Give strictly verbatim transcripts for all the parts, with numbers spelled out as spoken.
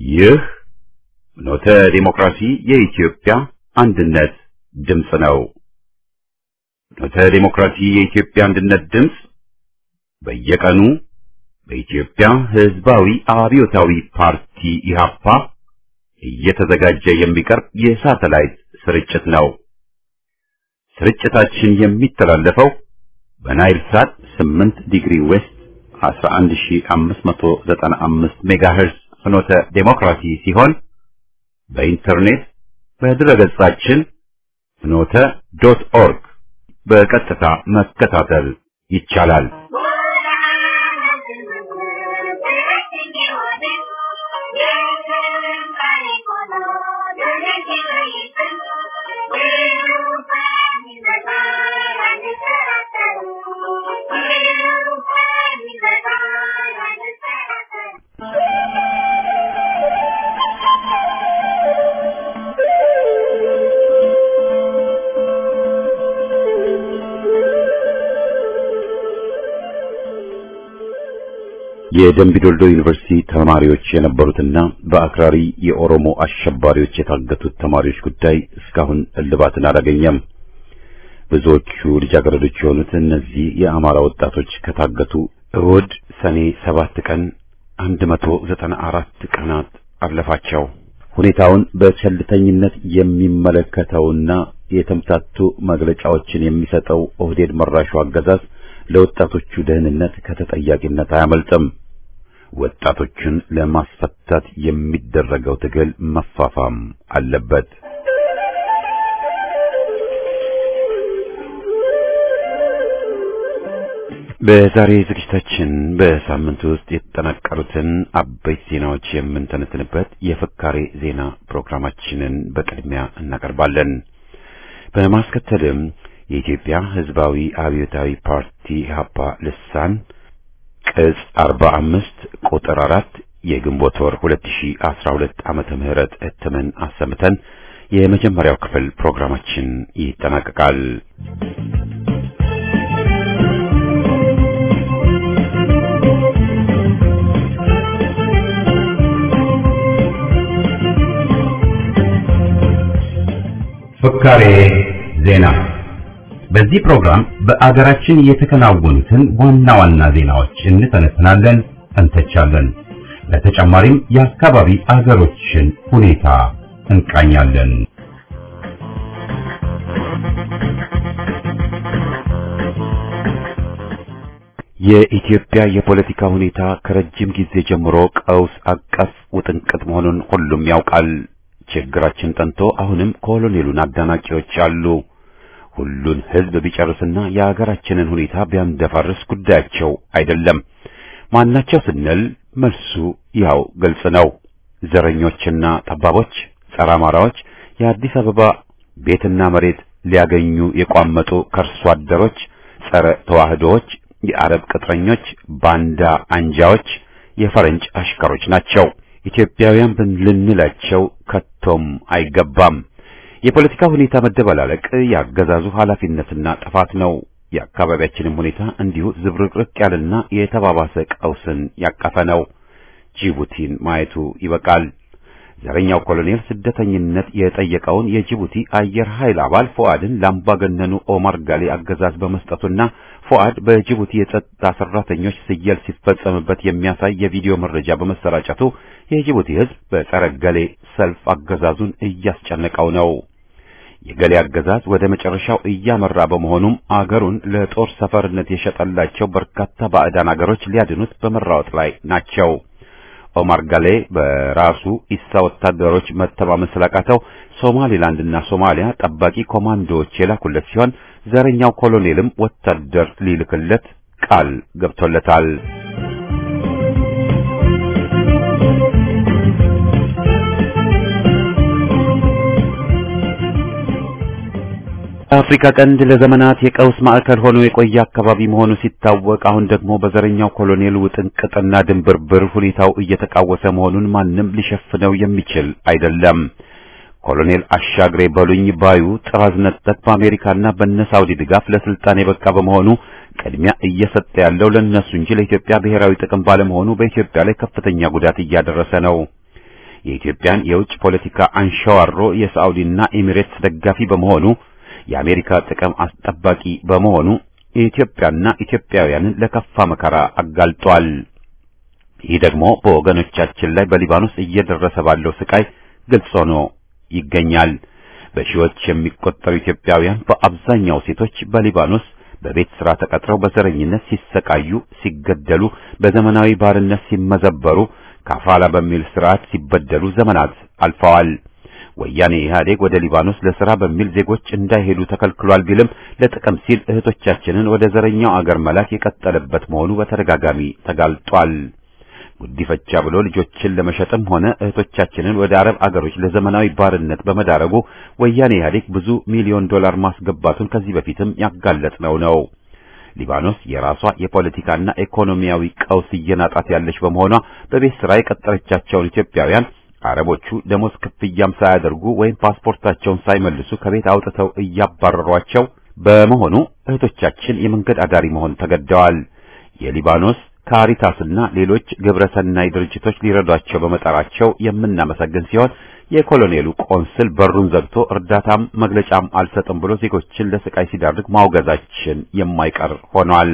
ይህ ፍኖተ ዲሞክራሲ የኢትዮጵያ አንድነት ድምፅ ነው። ፍኖተ ዲሞክራሲ የኢትዮጵያ አንድነት ድምፅ በየቀኑ በኢትዮጵያ ሕዝባዊ አብዮታዊ ፓርቲ ኢህአፓ እየተዘጋጀ የሚቀርብ የሳተላይት ስርጭት ነው። ስርጭታችን የሚተላለፈው በናይል ሳት ስምንት ዲግሪ ዌስት አስራ አንድ ሺህ አምስት መቶ ዘጠና አምስት ሜጋሄርዝ ፍኖተ ዲሞክራሲ ሲሆን በኢንተርኔት በድረገጻችን ፍኖተ ዶት ኦርግ በቀጥታ መከታተል ይቻላል። የደምቢዶልዶ ዩኒቨርሲቲ ተማሪዎች የነበሩትና በአክራሪ የኦሮሞ አሸባሪዎች የታገቱት ተማሪዎች ጉዳይ እስካሁን እልባትን አላገኘም። ብዙዎቹ ልጃገረዶች የሆኑት እነዚህ የአማራ ወጣቶች ከታገቱ እሁድ ሰኔ ሰባት ቀን አንድ መቶ ዘጠና አራት ቀናት አለፋቸው። ሁኔታውን በቸልተኝነት የሚመለከተውና የተምታቱ መግለጫዎችን የሚሰጠው ኦህዴድ መራሹ አገዛዝ ለወጣቶቹ ደህንነት ከተጠያቂነት አያመልጥም። ወጣቶችን ለማስፈታት የሚደረገው ትግል መፋፋም አለበት። በዛሬ ዝግጅታችን በሳምንቱ ውስጥ የተጠናቀሩትን አበይት ዜናዎች የምንተነትንበት የፍካሬ ዜና ፕሮግራማችንን በቅድሚያ እናቀርባለን። በማስከተልም የኢትዮጵያ ሕዝባዊ አብዮታዊ ፓርቲ ኢህአፓ ልሳን ቅጽ አርባ አምስት ቁጥር አራት የግንቦት ወር ሁለት ሺህ አስራ ሁለት ዓመተ ምህረት እትምን አሰምተን የመጀመሪያው ክፍል ፕሮግራማችን ይጠናቀቃል። ፍካሬ ዜና። በዚህ ፕሮግራም በአገራችን የተከናወኑትን ዋና ዋና ዜናዎች እንተነትናለን፣ እንተቻለን። በተጨማሪም የአካባቢ አገሮችን ሁኔታ እንቃኛለን። የኢትዮጵያ የፖለቲካ ሁኔታ ከረጅም ጊዜ ጀምሮ ቀውስ አቀፍ ውጥንቅጥ መሆኑን ሁሉም ያውቃል። ችግራችን ጠንቶ አሁንም ኮሎኔሉን አዳናቂዎች አሉ። ሁሉን ህዝብ ቢጨርስና የሀገራችንን ሁኔታ ቢያንደፋርስ ጉዳያቸው አይደለም። ማናቸው ስንል መልሱ ያው ግልጽ ነው። ዘረኞችና ጠባቦች፣ ጸረ አማራዎች፣ የአዲስ አበባ ቤትና መሬት ሊያገኙ የቋመጡ ከርሶ አደሮች፣ ጸረ ተዋህዶዎች፣ የአረብ ቅጥረኞች፣ ባንዳ አንጃዎች፣ የፈረንጅ አሽከሮች ናቸው። ኢትዮጵያውያን ልንላቸው ከቶም አይገባም። የፖለቲካ ሁኔታ መደበላለቅ ያገዛዙ ኃላፊነትና ጥፋት ነው። የአካባቢያችንም ሁኔታ እንዲሁ ዝብርቅርቅ ያለና የተባባሰ ቀውስን ያቀፈ ነው። ጅቡቲን ማየቱ ይበቃል። ዘረኛው ኮሎኔል ስደተኝነት የጠየቀውን የጅቡቲ አየር ኃይል አባል ፉአድን ለአምባገነኑ ኦማር ጋሌ አገዛዝ በመስጠቱና ፉአድ በጅቡቲ የጸጥታ ሰራተኞች ስየል ሲፈጸምበት የሚያሳይ የቪዲዮ መረጃ በመሰራጨቱ የጅቡቲ ሕዝብ በጸረ ገሌ ሰልፍ አገዛዙን እያስጨነቀው ነው። የገሌ አገዛዝ ወደ መጨረሻው እያመራ በመሆኑም አገሩን ለጦር ሰፈርነት የሸጠላቸው በርካታ ባዕዳን አገሮች ሊያድኑት በመራወጥ ላይ ናቸው። ኦማር ጋሌ በራሱ ኢሳ ወታደሮች መተማመን ስላቃተው ሶማሊላንድና ሶማሊያ ጠባቂ ኮማንዶዎች የላኩለት ሲሆን ዘረኛው ኮሎኔልም ወታደር ሊልክለት ቃል ገብቶለታል። አፍሪካ ቀንድ ለዘመናት የቀውስ ማዕከል ሆኖ የቆየ አካባቢ መሆኑ ሲታወቅ አሁን ደግሞ በዘረኛው ኮሎኔል ውጥንቅጥና ድንብርብር ሁኔታው እየተቃወሰ መሆኑን ማንም ሊሸፍነው የሚችል አይደለም። ኮሎኔል አሻግሬ በሉኝ ባዩ ጥራዝ ነጠቅ በአሜሪካና በነ ሳውዲ ድጋፍ ለስልጣን የበቃ በመሆኑ ቅድሚያ እየሰጠ ያለው ለነሱ እንጂ ለኢትዮጵያ ብሔራዊ ጥቅም ባለመሆኑ በኢትዮጵያ ላይ ከፍተኛ ጉዳት እያደረሰ ነው። የኢትዮጵያን የውጭ ፖለቲካ አንሸዋሮ የሳውዲና ኤሚሬትስ ደጋፊ በመሆኑ የአሜሪካ ጥቅም አስጠባቂ በመሆኑ የኢትዮጵያና ኢትዮጵያውያንን ለከፋ መከራ አጋልጧል። ይህ ደግሞ በወገኖቻችን ላይ በሊባኖስ እየደረሰ ባለው ስቃይ ግልጽ ሆኖ ይገኛል። በሺዎች የሚቆጠሩ ኢትዮጵያውያን በአብዛኛው ሴቶች በሊባኖስ በቤት ሥራ ተቀጥረው በዘረኝነት ሲሰቃዩ፣ ሲገደሉ፣ በዘመናዊ ባርነት ሲመዘበሩ፣ ካፋላ በሚል ስርዓት ሲበደሉ ዘመናት አልፈዋል። ወያኔ ኢህአዴግ ወደ ሊባኖስ ለሥራ በሚል ዜጎች እንዳይሄዱ ተከልክሏል ቢልም ለጥቅም ሲል እህቶቻችንን ወደ ዘረኛው አገር መላክ የቀጠለበት መሆኑ በተደጋጋሚ ተጋልጧል። ጉዲፈቻ ብሎ ልጆችን ለመሸጥም ሆነ እህቶቻችንን ወደ አረብ አገሮች ለዘመናዊ ባርነት በመዳረጉ ወያኔ ኢህአዴግ ብዙ ሚሊዮን ዶላር ማስገባቱን ከዚህ በፊትም ያጋለጥነው ነው። ሊባኖስ የራሷ የፖለቲካና ኢኮኖሚያዊ ቀውስ እየናጣት ያለች በመሆኗ በቤት ሥራ የቀጠረቻቸውን ኢትዮጵያውያን አረቦቹ ደሞዝ ክፍያም ሳያደርጉ ወይም ፓስፖርታቸውን ሳይመልሱ ከቤት አውጥተው እያባረሯቸው በመሆኑ እህቶቻችን የመንገድ አዳሪ መሆን ተገደዋል። የሊባኖስ ካሪታስና ሌሎች ግብረሰናይ ድርጅቶች ሊረዷቸው በመጣራቸው የምናመሰግን ሲሆን የኮሎኔሉ ቆንስል በሩን ዘግቶ እርዳታም መግለጫም አልሰጥም ብሎ ዜጎችን ለስቃይ ሲዳርግ ማውገዛችን የማይቀር ሆኗል።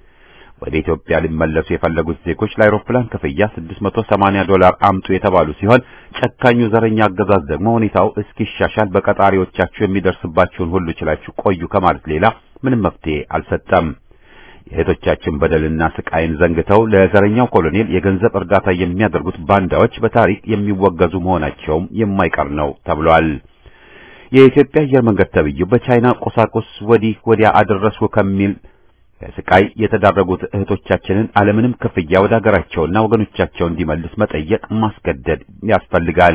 ወደ ኢትዮጵያ ሊመለሱ የፈለጉት ዜጎች ለአውሮፕላን ክፍያ ስድስት መቶ ሰማንያ ዶላር አምጡ የተባሉ ሲሆን ጨካኙ ዘረኛ አገዛዝ ደግሞ ሁኔታው እስኪሻሻል በቀጣሪዎቻችሁ የሚደርስባችሁን ሁሉ ችላችሁ ቆዩ ከማለት ሌላ ምንም መፍትሄ አልሰጠም። የእህቶቻችን በደልና ስቃይን ዘንግተው ለዘረኛው ኮሎኔል የገንዘብ እርዳታ የሚያደርጉት ባንዳዎች በታሪክ የሚወገዙ መሆናቸውም የማይቀር ነው ተብሏል። የኢትዮጵያ አየር መንገድ ተብዬው በቻይና ቁሳቁስ ወዲህ ወዲያ አደረሱ ከሚል ለስቃይ የተዳረጉት እህቶቻችንን አለምንም ክፍያ ወደ ሀገራቸውና ወገኖቻቸው እንዲመልስ መጠየቅ ማስገደድ ያስፈልጋል።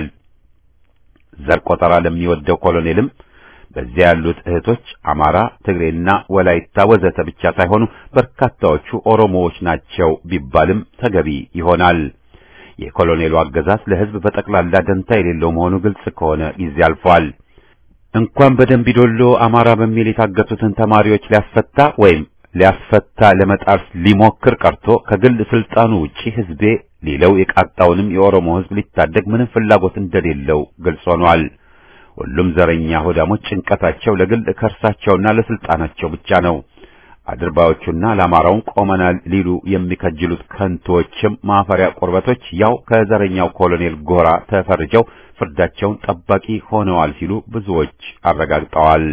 ዘር ቆጠራ ለሚወደው ኮሎኔልም በዚያ ያሉት እህቶች አማራ፣ ትግሬና ወላይታ ወዘተ ብቻ ሳይሆኑ በርካታዎቹ ኦሮሞዎች ናቸው ቢባልም ተገቢ ይሆናል። የኮሎኔሉ አገዛዝ ለሕዝብ በጠቅላላ ደንታ የሌለው መሆኑ ግልጽ ከሆነ ጊዜ አልፏል። እንኳን በደንቢዶሎ አማራ በሚል የታገቱትን ተማሪዎች ሊያስፈታ ወይም ሊያስፈታ ለመጣር ሊሞክር ቀርቶ ከግል ስልጣኑ ውጪ ሕዝቤ ሌላው የቃጣውንም የኦሮሞ ሕዝብ ሊታደግ ምንም ፍላጎት እንደሌለው ግልጽ ሆኗል። ሁሉም ዘረኛ ሆዳሞች ጭንቀታቸው ለግል ከርሳቸውና ለስልጣናቸው ብቻ ነው። አድርባዮቹና ለአማራውን ቆመናል ሊሉ የሚከጅሉት ከንቶችም ማፈሪያ ቁርበቶች ያው ከዘረኛው ኮሎኔል ጎራ ተፈርጀው ፍርዳቸውን ጠባቂ ሆነዋል ሲሉ ብዙዎች አረጋግጠዋል።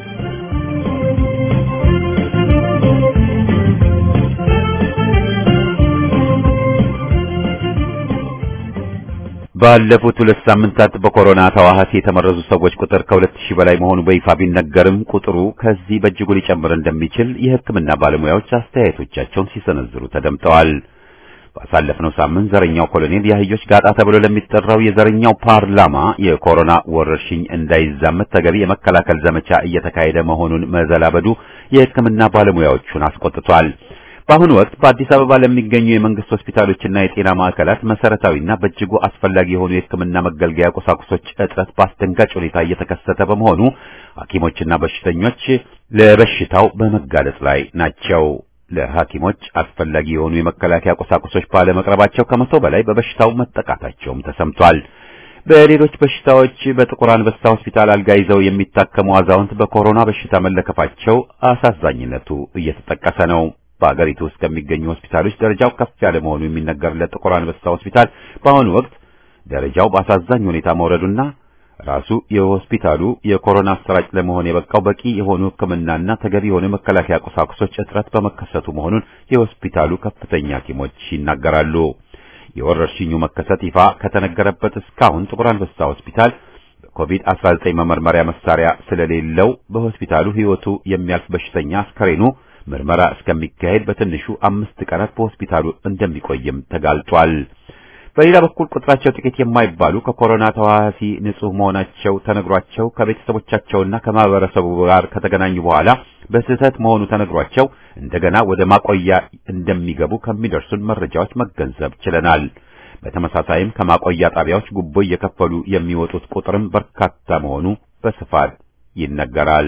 ባለፉት ሁለት ሳምንታት በኮሮና ተዋሃሲ የተመረዙ ሰዎች ቁጥር ከሁለት ሺህ በላይ መሆኑ በይፋ ቢነገርም ቁጥሩ ከዚህ በእጅጉ ሊጨምር እንደሚችል የሕክምና ባለሙያዎች አስተያየቶቻቸውን ሲሰነዝሩ ተደምጠዋል። ባሳለፍነው ሳምንት ዘረኛው ኮሎኔል የአህዮች ጋጣ ተብሎ ለሚጠራው የዘረኛው ፓርላማ የኮሮና ወረርሽኝ እንዳይዛመት ተገቢ የመከላከል ዘመቻ እየተካሄደ መሆኑን መዘላበዱ የሕክምና ባለሙያዎቹን አስቆጥቷል። በአሁኑ ወቅት በአዲስ አበባ ለሚገኙ የመንግስት ሆስፒታሎችና የጤና ማዕከላት መሰረታዊና በእጅጉ አስፈላጊ የሆኑ የሕክምና መገልገያ ቁሳቁሶች እጥረት በአስደንጋጭ ሁኔታ እየተከሰተ በመሆኑ ሐኪሞችና በሽተኞች ለበሽታው በመጋለጥ ላይ ናቸው። ለሐኪሞች አስፈላጊ የሆኑ የመከላከያ ቁሳቁሶች ባለመቅረባቸው ከመቶ በላይ በበሽታው መጠቃታቸውም ተሰምቷል። በሌሎች በሽታዎች በጥቁር አንበሳ ሆስፒታል አልጋ ይዘው የሚታከሙ አዛውንት በኮሮና በሽታ መለከፋቸው አሳዛኝነቱ እየተጠቀሰ ነው። በአገሪቱ ውስጥ ከሚገኙ ሆስፒታሎች ደረጃው ከፍ ያለ መሆኑ የሚነገርለት ጥቁር አንበሳ ሆስፒታል በአሁኑ ወቅት ደረጃው በአሳዛኝ ሁኔታ መውረዱና ራሱ የሆስፒታሉ የኮሮና አሰራጭ ለመሆን የበቃው በቂ የሆኑ ሕክምናና ተገቢ የሆኑ መከላከያ ቁሳቁሶች እጥረት በመከሰቱ መሆኑን የሆስፒታሉ ከፍተኛ ሐኪሞች ይናገራሉ። የወረርሽኙ መከሰት ይፋ ከተነገረበት እስካሁን ጥቁር አንበሳ ሆስፒታል በኮቪድ አስራ ዘጠኝ መመርመሪያ መሳሪያ ስለሌለው በሆስፒታሉ ሕይወቱ የሚያልፍ በሽተኛ አስከሬኑ ምርመራ እስከሚካሄድ በትንሹ አምስት ቀናት በሆስፒታሉ እንደሚቆይም ተጋልጧል። በሌላ በኩል ቁጥራቸው ጥቂት የማይባሉ ከኮሮና ተዋሲ ንጹህ መሆናቸው ተነግሯቸው ከቤተሰቦቻቸውና ከማህበረሰቡ ጋር ከተገናኙ በኋላ በስህተት መሆኑ ተነግሯቸው እንደገና ወደ ማቆያ እንደሚገቡ ከሚደርሱን መረጃዎች መገንዘብ ችለናል። በተመሳሳይም ከማቆያ ጣቢያዎች ጉቦ እየከፈሉ የሚወጡት ቁጥርም በርካታ መሆኑ በስፋት ይነገራል።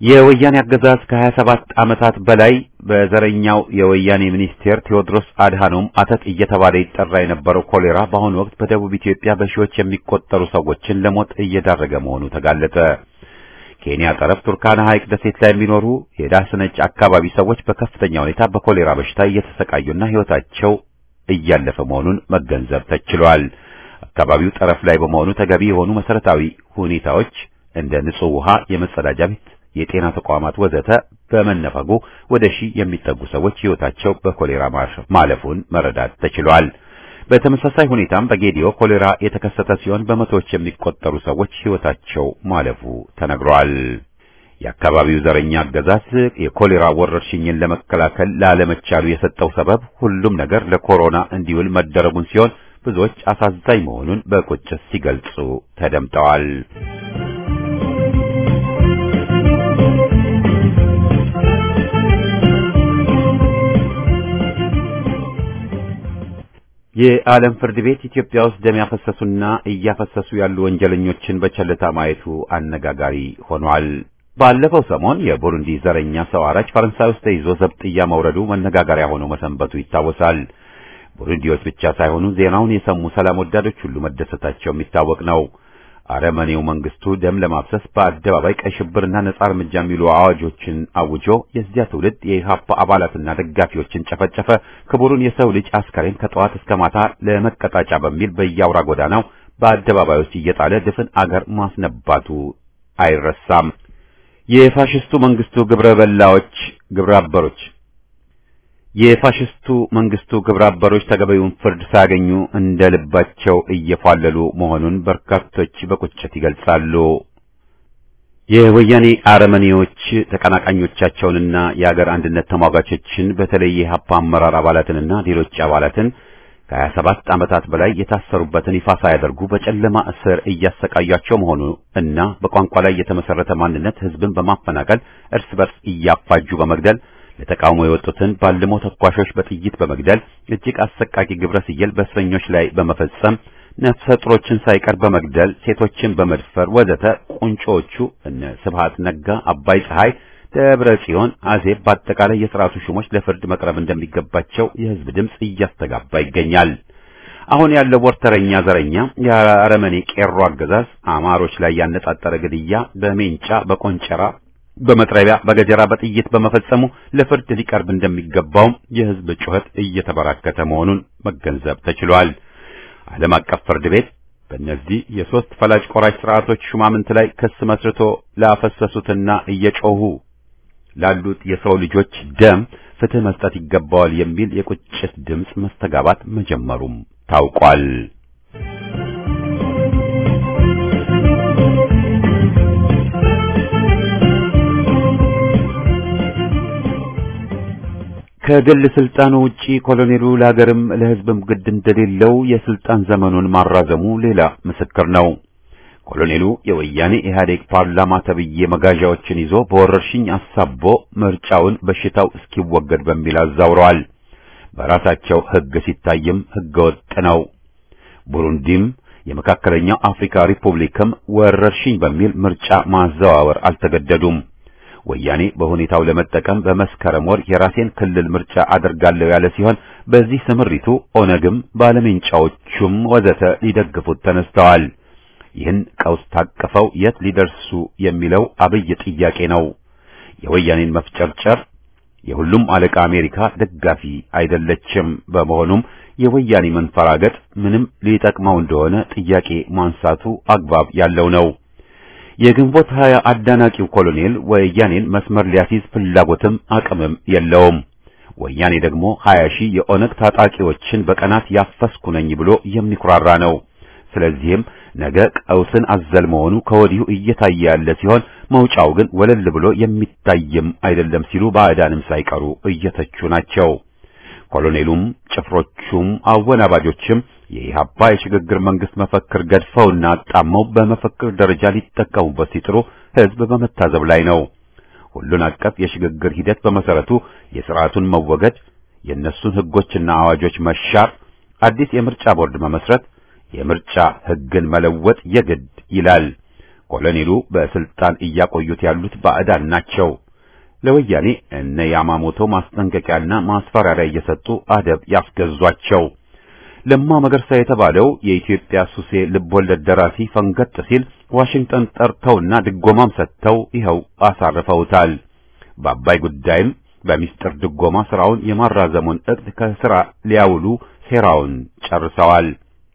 የወያኔ አገዛዝ ከሀያ ሰባት ዓመታት በላይ በዘረኛው የወያኔ ሚኒስቴር ቴዎድሮስ አድሃኖም አተት እየተባለ ይጠራ የነበረው ኮሌራ በአሁኑ ወቅት በደቡብ ኢትዮጵያ በሺዎች የሚቆጠሩ ሰዎችን ለሞት እየዳረገ መሆኑ ተጋለጠ። ኬንያ ጠረፍ ቱርካና ሐይቅ ደሴት ላይ የሚኖሩ የዳስነጭ አካባቢ ሰዎች በከፍተኛ ሁኔታ በኮሌራ በሽታ እየተሰቃዩና ሕይወታቸው እያለፈ መሆኑን መገንዘብ ተችሏል። አካባቢው ጠረፍ ላይ በመሆኑ ተገቢ የሆኑ መሰረታዊ ሁኔታዎች እንደ ንጹህ ውሃ፣ የመጸዳጃ ቤት፣ የጤና ተቋማት ወዘተ በመነፈጉ ወደ ሺህ የሚጠጉ ሰዎች ሕይወታቸው በኮሌራ ማለፉን መረዳት ተችሏል። በተመሳሳይ ሁኔታም በጌዲዮ ኮሌራ የተከሰተ ሲሆን በመቶዎች የሚቆጠሩ ሰዎች ሕይወታቸው ማለፉ ተነግሯል። የአካባቢው ዘረኛ አገዛዝ የኮሌራ ወረርሽኝን ለመከላከል ላለመቻሉ የሰጠው ሰበብ ሁሉም ነገር ለኮሮና እንዲውል መደረጉን ሲሆን ብዙዎች አሳዛኝ መሆኑን በቁጭት ሲገልጹ ተደምጠዋል። የዓለም ፍርድ ቤት ኢትዮጵያ ውስጥ ደም ያፈሰሱና እያፈሰሱ ያሉ ወንጀለኞችን በቸልታ ማየቱ አነጋጋሪ ሆኗል። ባለፈው ሰሞን የቡሩንዲ ዘረኛ ሰው አራጅ ፈረንሳይ ውስጥ ተይዞ ዘብጥያ መውረዱ መነጋገሪያ ሆኖ መሰንበቱ ይታወሳል። ቡሩንዲዎች ብቻ ሳይሆኑ ዜናውን የሰሙ ሰላም ወዳዶች ሁሉ መደሰታቸው የሚታወቅ ነው። አረመኔው መንግስቱ ደም ለማፍሰስ በአደባባይ ቀይ ሽብርና ነጻ እርምጃ የሚሉ አዋጆችን አውጆ የዚያ ትውልድ የኢህአፓ አባላትና ደጋፊዎችን ጨፈጨፈ። ክቡሩን የሰው ልጅ አስከሬን ከጠዋት እስከ ማታ ለመቀጣጫ በሚል በየአውራ ጎዳናው በአደባባዮች እየጣለ ድፍን አገር ማስነባቱ አይረሳም። የፋሽስቱ መንግስቱ ግብረ በላዎች ግብረ አበሮች የፋሽስቱ መንግስቱ ግብረ አበሮች ተገቢውን ፍርድ ሳያገኙ እንደልባቸው እየፏለሉ መሆኑን በርካቶች በቁጭት ይገልጻሉ። የወያኔ አረመኔዎች ተቀናቃኞቻቸውንና የአገር አንድነት ተሟጋቾችን በተለይ የኢህአፓ አመራር አባላትንና ሌሎች አባላትን ከሀያ ሰባት ዓመታት በላይ የታሰሩበትን ይፋ ሳያደርጉ በጨለማ እስር እያሰቃያቸው መሆኑ እና በቋንቋ ላይ የተመሰረተ ማንነት ህዝብን በማፈናቀል እርስ በርስ እያፋጁ በመግደል ለተቃውሞ የወጡትን ባልሞ ተኳሾች በጥይት በመግደል እጅግ አሰቃቂ ግብረ ስየል በእስረኞች ላይ በመፈጸም ነፍሰ ጡሮችን ሳይቀር በመግደል ሴቶችን በመድፈር ወዘተ ቁንጮቹ እነ ስብሃት ነጋ፣ አባይ ፀሐይ፣ ደብረ ጽዮን፣ አዜብ በአጠቃላይ የሥርዓቱ ሹሞች ለፍርድ መቅረብ እንደሚገባቸው የህዝብ ድምጽ እያስተጋባ ይገኛል። አሁን ያለው ወርተረኛ ዘረኛ የአረመኔ ቄሮ አገዛዝ አማሮች ላይ ያነጣጠረ ግድያ በሜንጫ በቆንጨራ በመጥረቢያ በገጀራ በጥይት በመፈጸሙ ለፍርድ ሊቀርብ እንደሚገባው የህዝብ ጩኸት እየተበራከተ መሆኑን መገንዘብ ተችሏል። ዓለም አቀፍ ፍርድ ቤት በእነዚህ የሶስት ፈላጭ ቆራጭ ስርዓቶች ሹማምንት ላይ ክስ መስርቶ ላፈሰሱትና እየጮሁ ላሉት የሰው ልጆች ደም ፍትህ መስጠት ይገባዋል የሚል የቁጭት ድምጽ መስተጋባት መጀመሩም ታውቋል። ከግል ስልጣኑ ውጪ ኮሎኔሉ ለሀገርም ለህዝብም ግድ እንደሌለው የስልጣን ዘመኑን ማራዘሙ ሌላ ምስክር ነው። ኮሎኔሉ የወያኔ ኢህአዴግ ፓርላማ ተብዬ መጋዣዎችን ይዞ በወረርሽኝ አሳቦ ምርጫውን በሽታው እስኪወገድ በሚል አዛውረዋል። በራሳቸው ህግ ሲታይም ህገ ወጥ ነው። ቡሩንዲም የመካከለኛው አፍሪካ ሪፑብሊክም ወረርሽኝ በሚል ምርጫ ማዘዋወር አልተገደዱም። ወያኔ በሁኔታው ለመጠቀም በመስከረም ወር የራሴን ክልል ምርጫ አደርጋለሁ ያለ ሲሆን በዚህ ስምሪቱ ኦነግም ባለሜንጫዎቹም ወዘተ ሊደግፉት ተነስተዋል። ይህን ቀውስ ታቀፈው የት ሊደርሱ የሚለው አብይ ጥያቄ ነው። የወያኔን መፍጨርጨር የሁሉም አለቃ አሜሪካ ደጋፊ አይደለችም። በመሆኑም የወያኔ መንፈራገጥ ምንም ሊጠቅመው እንደሆነ ጥያቄ ማንሳቱ አግባብ ያለው ነው። የግንቦት ሀያ አዳናቂው ኮሎኔል ወያኔን መስመር ሊያስይዝ ፍላጎትም አቅምም የለውም። ወያኔ ደግሞ ሀያ ሺህ የኦነግ ታጣቂዎችን በቀናት ያፈስኩ ነኝ ብሎ የሚኩራራ ነው። ስለዚህም ነገ ቀውስን አዘል መሆኑ ከወዲሁ እየታየ ያለ ሲሆን መውጫው ግን ወለል ብሎ የሚታይም አይደለም ሲሉ ባዕዳንም ሳይቀሩ እየተቹ ናቸው። ኮሎኔሉም ጭፍሮቹም አወናባጆችም የኢህአፓ የሽግግር መንግስት መፈክር ገድፈውና አጣመው በመፈክር ደረጃ ሊጠቀሙበት ሲጥሩ ህዝብ በመታዘብ ላይ ነው። ሁሉን አቀፍ የሽግግር ሂደት በመሰረቱ የሥርዓቱን መወገድ፣ የነሱን ህጎችና አዋጆች መሻር፣ አዲስ የምርጫ ቦርድ መመስረት፣ የምርጫ ህግን መለወጥ የግድ ይላል። ኮሎኔሉ በስልጣን እያቆዩት ያሉት ባዕዳን ናቸው። ለወያኔ እነ ያማሞቶ ማስጠንቀቂያና ማስፈራሪያ እየሰጡ አደብ ያስገዟቸው። ለማ መገርሳ የተባለው የኢትዮጵያ ሱሴ ልቦለድ ደራሲ ፈንገጥ ሲል ዋሽንግተን ጠርተውና ድጎማም ሰጥተው ይኸው አሳርፈውታል። በአባይ ጉዳይም በሚስጥር ድጎማ ስራውን የማራዘሙን እቅድ ከስራ ሊያውሉ ሴራውን ጨርሰዋል።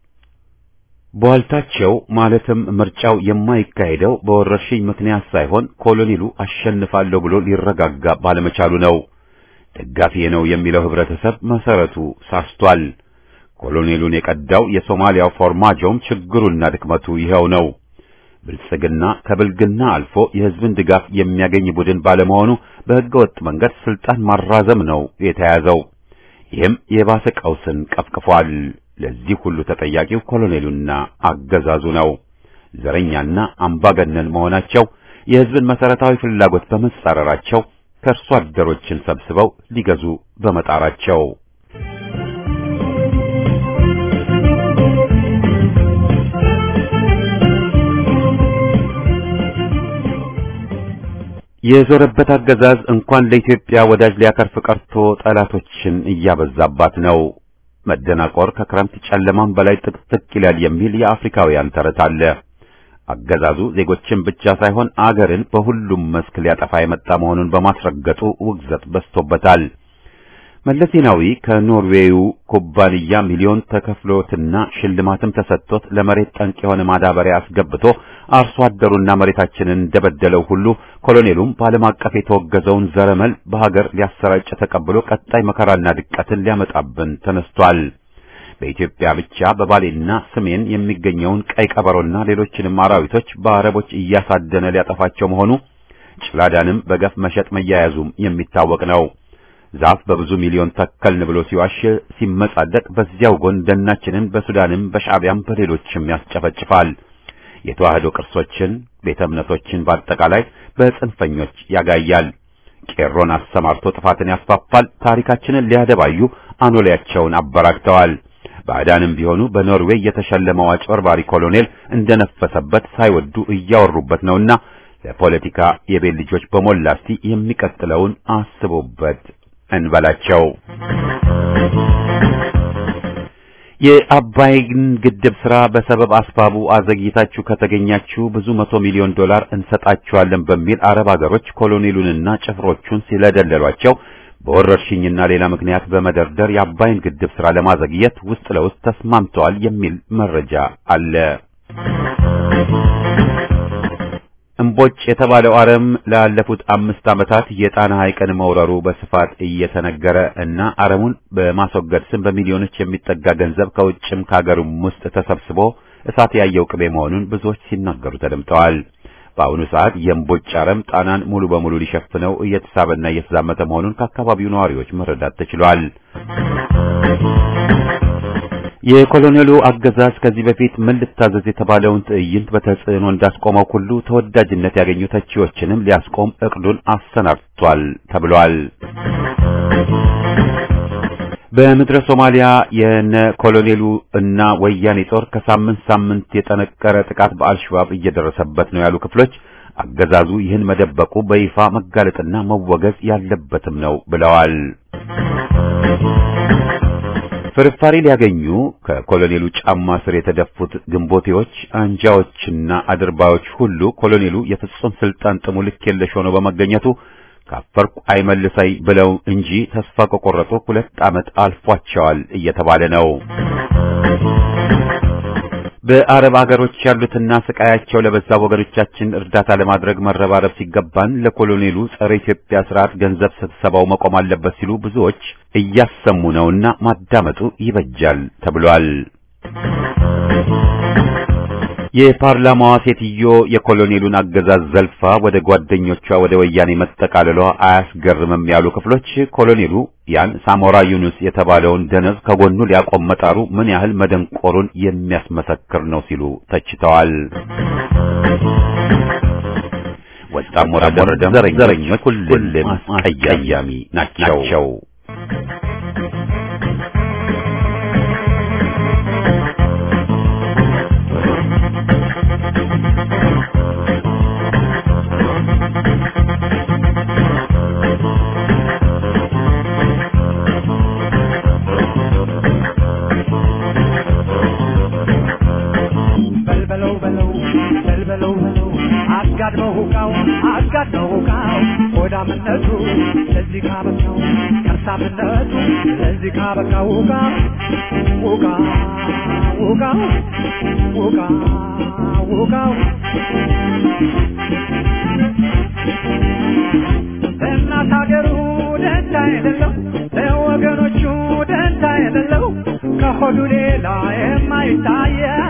በዋልታቸው ማለትም ምርጫው የማይካሄደው በወረርሽኝ ምክንያት ሳይሆን ኮሎኔሉ አሸንፋለሁ ብሎ ሊረጋጋ ባለመቻሉ ነው። ደጋፊ ነው የሚለው ህብረተሰብ መሰረቱ ሳስቷል። ኮሎኔሉን የቀዳው የሶማሊያው ፎርማጆም ችግሩና ድክመቱ ይኸው ነው። ብልጽግና ከብልግና አልፎ የህዝብን ድጋፍ የሚያገኝ ቡድን ባለመሆኑ በህገወጥ መንገድ ስልጣን ማራዘም ነው የተያዘው። ይህም የባሰ ቀውስን ቀፍቅፏል። ለዚህ ሁሉ ተጠያቂው ኮሎኔሉና አገዛዙ ነው። ዘረኛና አምባገነን መሆናቸው፣ የህዝብን መሰረታዊ ፍላጎት በመጻረራቸው፣ ከርሷ አደሮችን ሰብስበው ሊገዙ በመጣራቸው የዞረበት አገዛዝ እንኳን ለኢትዮጵያ ወዳጅ ሊያከርፍ ቀርቶ ጠላቶችን እያበዛባት ነው። መደናቆር ከክረምት ጨለማም በላይ ጥቅጥቅ ይላል የሚል የአፍሪካውያን ተረት አለ። አገዛዙ ዜጎችን ብቻ ሳይሆን አገርን በሁሉም መስክ ሊያጠፋ የመጣ መሆኑን በማስረገጡ ውግዘት በዝቶበታል። መለስ ዜናዊ ከኖርዌዩ ኩባንያ ሚሊዮን ተከፍሎትና ሽልማትም ተሰጥቶት ለመሬት ጠንቅ የሆነ ማዳበሪያ አስገብቶ አርሶ አደሩና መሬታችንን እንደበደለው ሁሉ ኮሎኔሉም በዓለም አቀፍ የተወገዘውን ዘረመል በሀገር ሊያሰራጭ ተቀብሎ ቀጣይ መከራና ድቀትን ሊያመጣብን ተነስቷል። በኢትዮጵያ ብቻ በባሌና ሰሜን የሚገኘውን ቀይ ቀበሮና ሌሎችንም አራዊቶች በአረቦች እያሳደነ ሊያጠፋቸው መሆኑ ጭላዳንም በገፍ መሸጥ መያያዙም የሚታወቅ ነው። ዛፍ በብዙ ሚሊዮን ተከልን ብሎ ሲዋሽ ሲመጻደቅ በዚያው ጎን ደናችንን በሱዳንም በሻዕቢያም በሌሎችም ያስጨፈጭፋል። የተዋህዶ ቅርሶችን፣ ቤተ እምነቶችን በአጠቃላይ በጽንፈኞች ያጋያል። ቄሮን አሰማርቶ ጥፋትን ያስፋፋል። ታሪካችንን ሊያደባዩ አኖሌያቸውን አበራክተዋል። ባዕዳንም ቢሆኑ በኖርዌይ የተሸለመው አጭበርባሪ ኮሎኔል እንደነፈሰበት ሳይወዱ እያወሩበት ነውና ለፖለቲካ የቤት ልጆች በሞላ እስቲ የሚቀጥለውን አስቡበት እንበላቸው። የአባይን ግድብ ስራ በሰበብ አስባቡ አዘግይታችሁ ከተገኛችሁ ብዙ መቶ ሚሊዮን ዶላር እንሰጣችኋለን በሚል አረብ ሀገሮች ኮሎኔሉንና ጭፍሮቹን ሲለደለሏቸው በወረርሽኝና ሌላ ምክንያት በመደርደር የአባይን ግድብ ስራ ለማዘግየት ውስጥ ለውስጥ ተስማምተዋል የሚል መረጃ አለ። እምቦጭ የተባለው አረም ላለፉት አምስት ዓመታት የጣና ሐይቅን መውረሩ በስፋት እየተነገረ እና አረሙን በማስወገድ ስም በሚሊዮኖች የሚጠጋ ገንዘብ ከውጭም ከሀገሩም ውስጥ ተሰብስቦ እሳት ያየው ቅቤ መሆኑን ብዙዎች ሲናገሩ ተደምጠዋል። በአሁኑ ሰዓት የእምቦጭ አረም ጣናን ሙሉ በሙሉ ሊሸፍነው እየተሳበና እየተዛመተ መሆኑን ከአካባቢው ነዋሪዎች መረዳት ተችሏል። የኮሎኔሉ አገዛዝ ከዚህ በፊት ምን ልታዘዝ የተባለውን ትዕይንት በተጽዕኖ እንዳስቆመው ሁሉ ተወዳጅነት ያገኙ ተቺዎችንም ሊያስቆም እቅዱን አሰናድቷል ተብሏል። በምድረ ሶማሊያ የነ ኮሎኔሉ እና ወያኔ ጦር ከሳምንት ሳምንት የጠነከረ ጥቃት በአልሸባብ እየደረሰበት ነው ያሉ ክፍሎች አገዛዙ ይህን መደበቁ በይፋ መጋለጥና መወገዝ ያለበትም ነው ብለዋል። ፍርፋሪ ሊያገኙ ከኮሎኔሉ ጫማ ስር የተደፉት ግንቦቴዎች፣ አንጃዎችና አድርባዮች ሁሉ ኮሎኔሉ የፍጹም ስልጣን ጥሙ ልክ የለሽ ሆኖ በመገኘቱ ካፈርኩ አይመልሰይ ብለው እንጂ ተስፋ ከቆረጡ ሁለት ዓመት አልፏቸዋል እየተባለ ነው። በአረብ ሀገሮች ያሉትና ስቃያቸው ለበዛ ወገኖቻችን እርዳታ ለማድረግ መረባረብ ሲገባን ለኮሎኔሉ ጸረ ኢትዮጵያ ስርዓት ገንዘብ ስትሰባው መቆም አለበት ሲሉ ብዙዎች እያሰሙ ነውና ማዳመጡ ይበጃል ተብሏል። የፓርላማዋ ሴትዮ የኮሎኔሉን አገዛዝ ዘልፋ ወደ ጓደኞቿ ወደ ወያኔ መጠቃለሏ አያስገርምም ያሉ ክፍሎች ኮሎኔሉ ያን ሳሞራ ዩኑስ የተባለውን ደነዝ ከጎኑ ሊያቆም መጣሩ ምን ያህል መደንቆሩን የሚያስመሰክር ነው ሲሉ ተችተዋል። ወጣም ወረደም ዘረኞች ሁሉም አስቀያሚ ናቸው። አጋድመው ሁካው አጋድመው ሁካው ሆዳምነቱ ለዚህ ካበቃው ከርሳምነቱ ለዚህ ካበቃው ሁካ ሁካ ሁካ ሁካ ሁካው እናት ሀገሩ ደንታ የሌለው ለወገኖቹ ደንታ የሌለው ከሆዱ ሌላ የማይታየው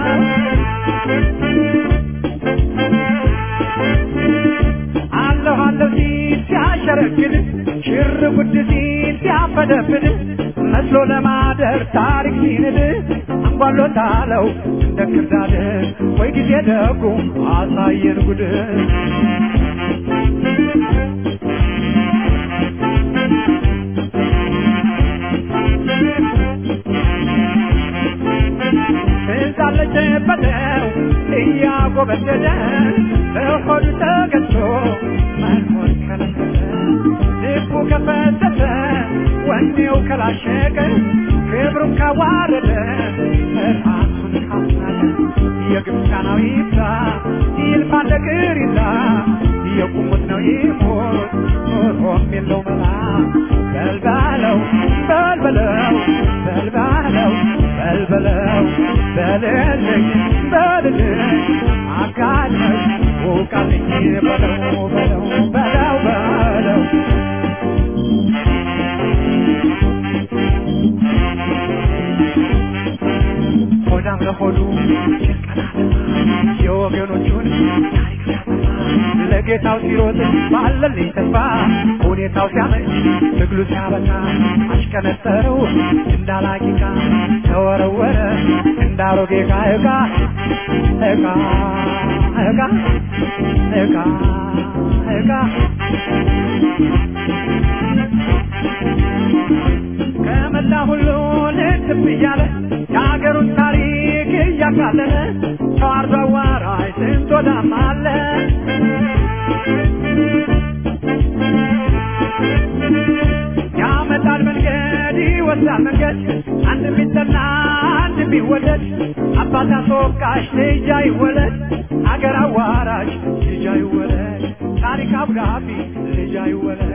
አለሁ አለሁ ሲል ሲያሸረግድ ሽር ጉድ ሲል ሲያፈደፍድ መስሎ ለማደር ታሪክ ሲንድ አንጓሎታለው እንደ ክርዳድ ወይ ጊዜ ደጉ አሳየን ጉድ በለው እያጎበደደ በሆዱ ተገዝቶ መኖር ከለከለ ልቡ ከፈተተ ወኔው ከላሸቀ ክብሩን ካዋረደ ራሱን ካስናቀ የግብፃናዊ ይብዛ ይልፋ ነገር ይዛ የቁሙት ነው ይሞት ኖሮም የለው መላ በልባለው በልበለው በልባለው በልበለው በልልኝ በልልኝ አጋድመሽ ውቃልኝ በለው በለው በለው በለው ሆዳም ለሆዱ የወገኖቹን ታሪክ ሲያጠፋ ለጌታው ሲሮጥ ባለልኝ ተስፋ ሁኔታው ሲያመች ትግሉ ሲያበቃ አሽከነጠረው እንዳላቂቃ ተወረወረ እንዳሮጌ ዕቃ ዕቃ ዕቃ ዕቃ ዕቃ ዕቃ ከመላ ሁሉ ልትብ እያለ የአገሩን ታሪክ እያቃለለ ተዋርዶ አዋራይ ስንት ወዳም አለ ያመጣል መንገድ ይወስዳል መንገድ አንድ ቢጠና አንድ ቢወደድ አባት አስወቃሽ ልጅ አይወለድ አገር አዋራሽ ልጅ አይወለድ ታሪክ አብራቢ ልጅ አይወለድ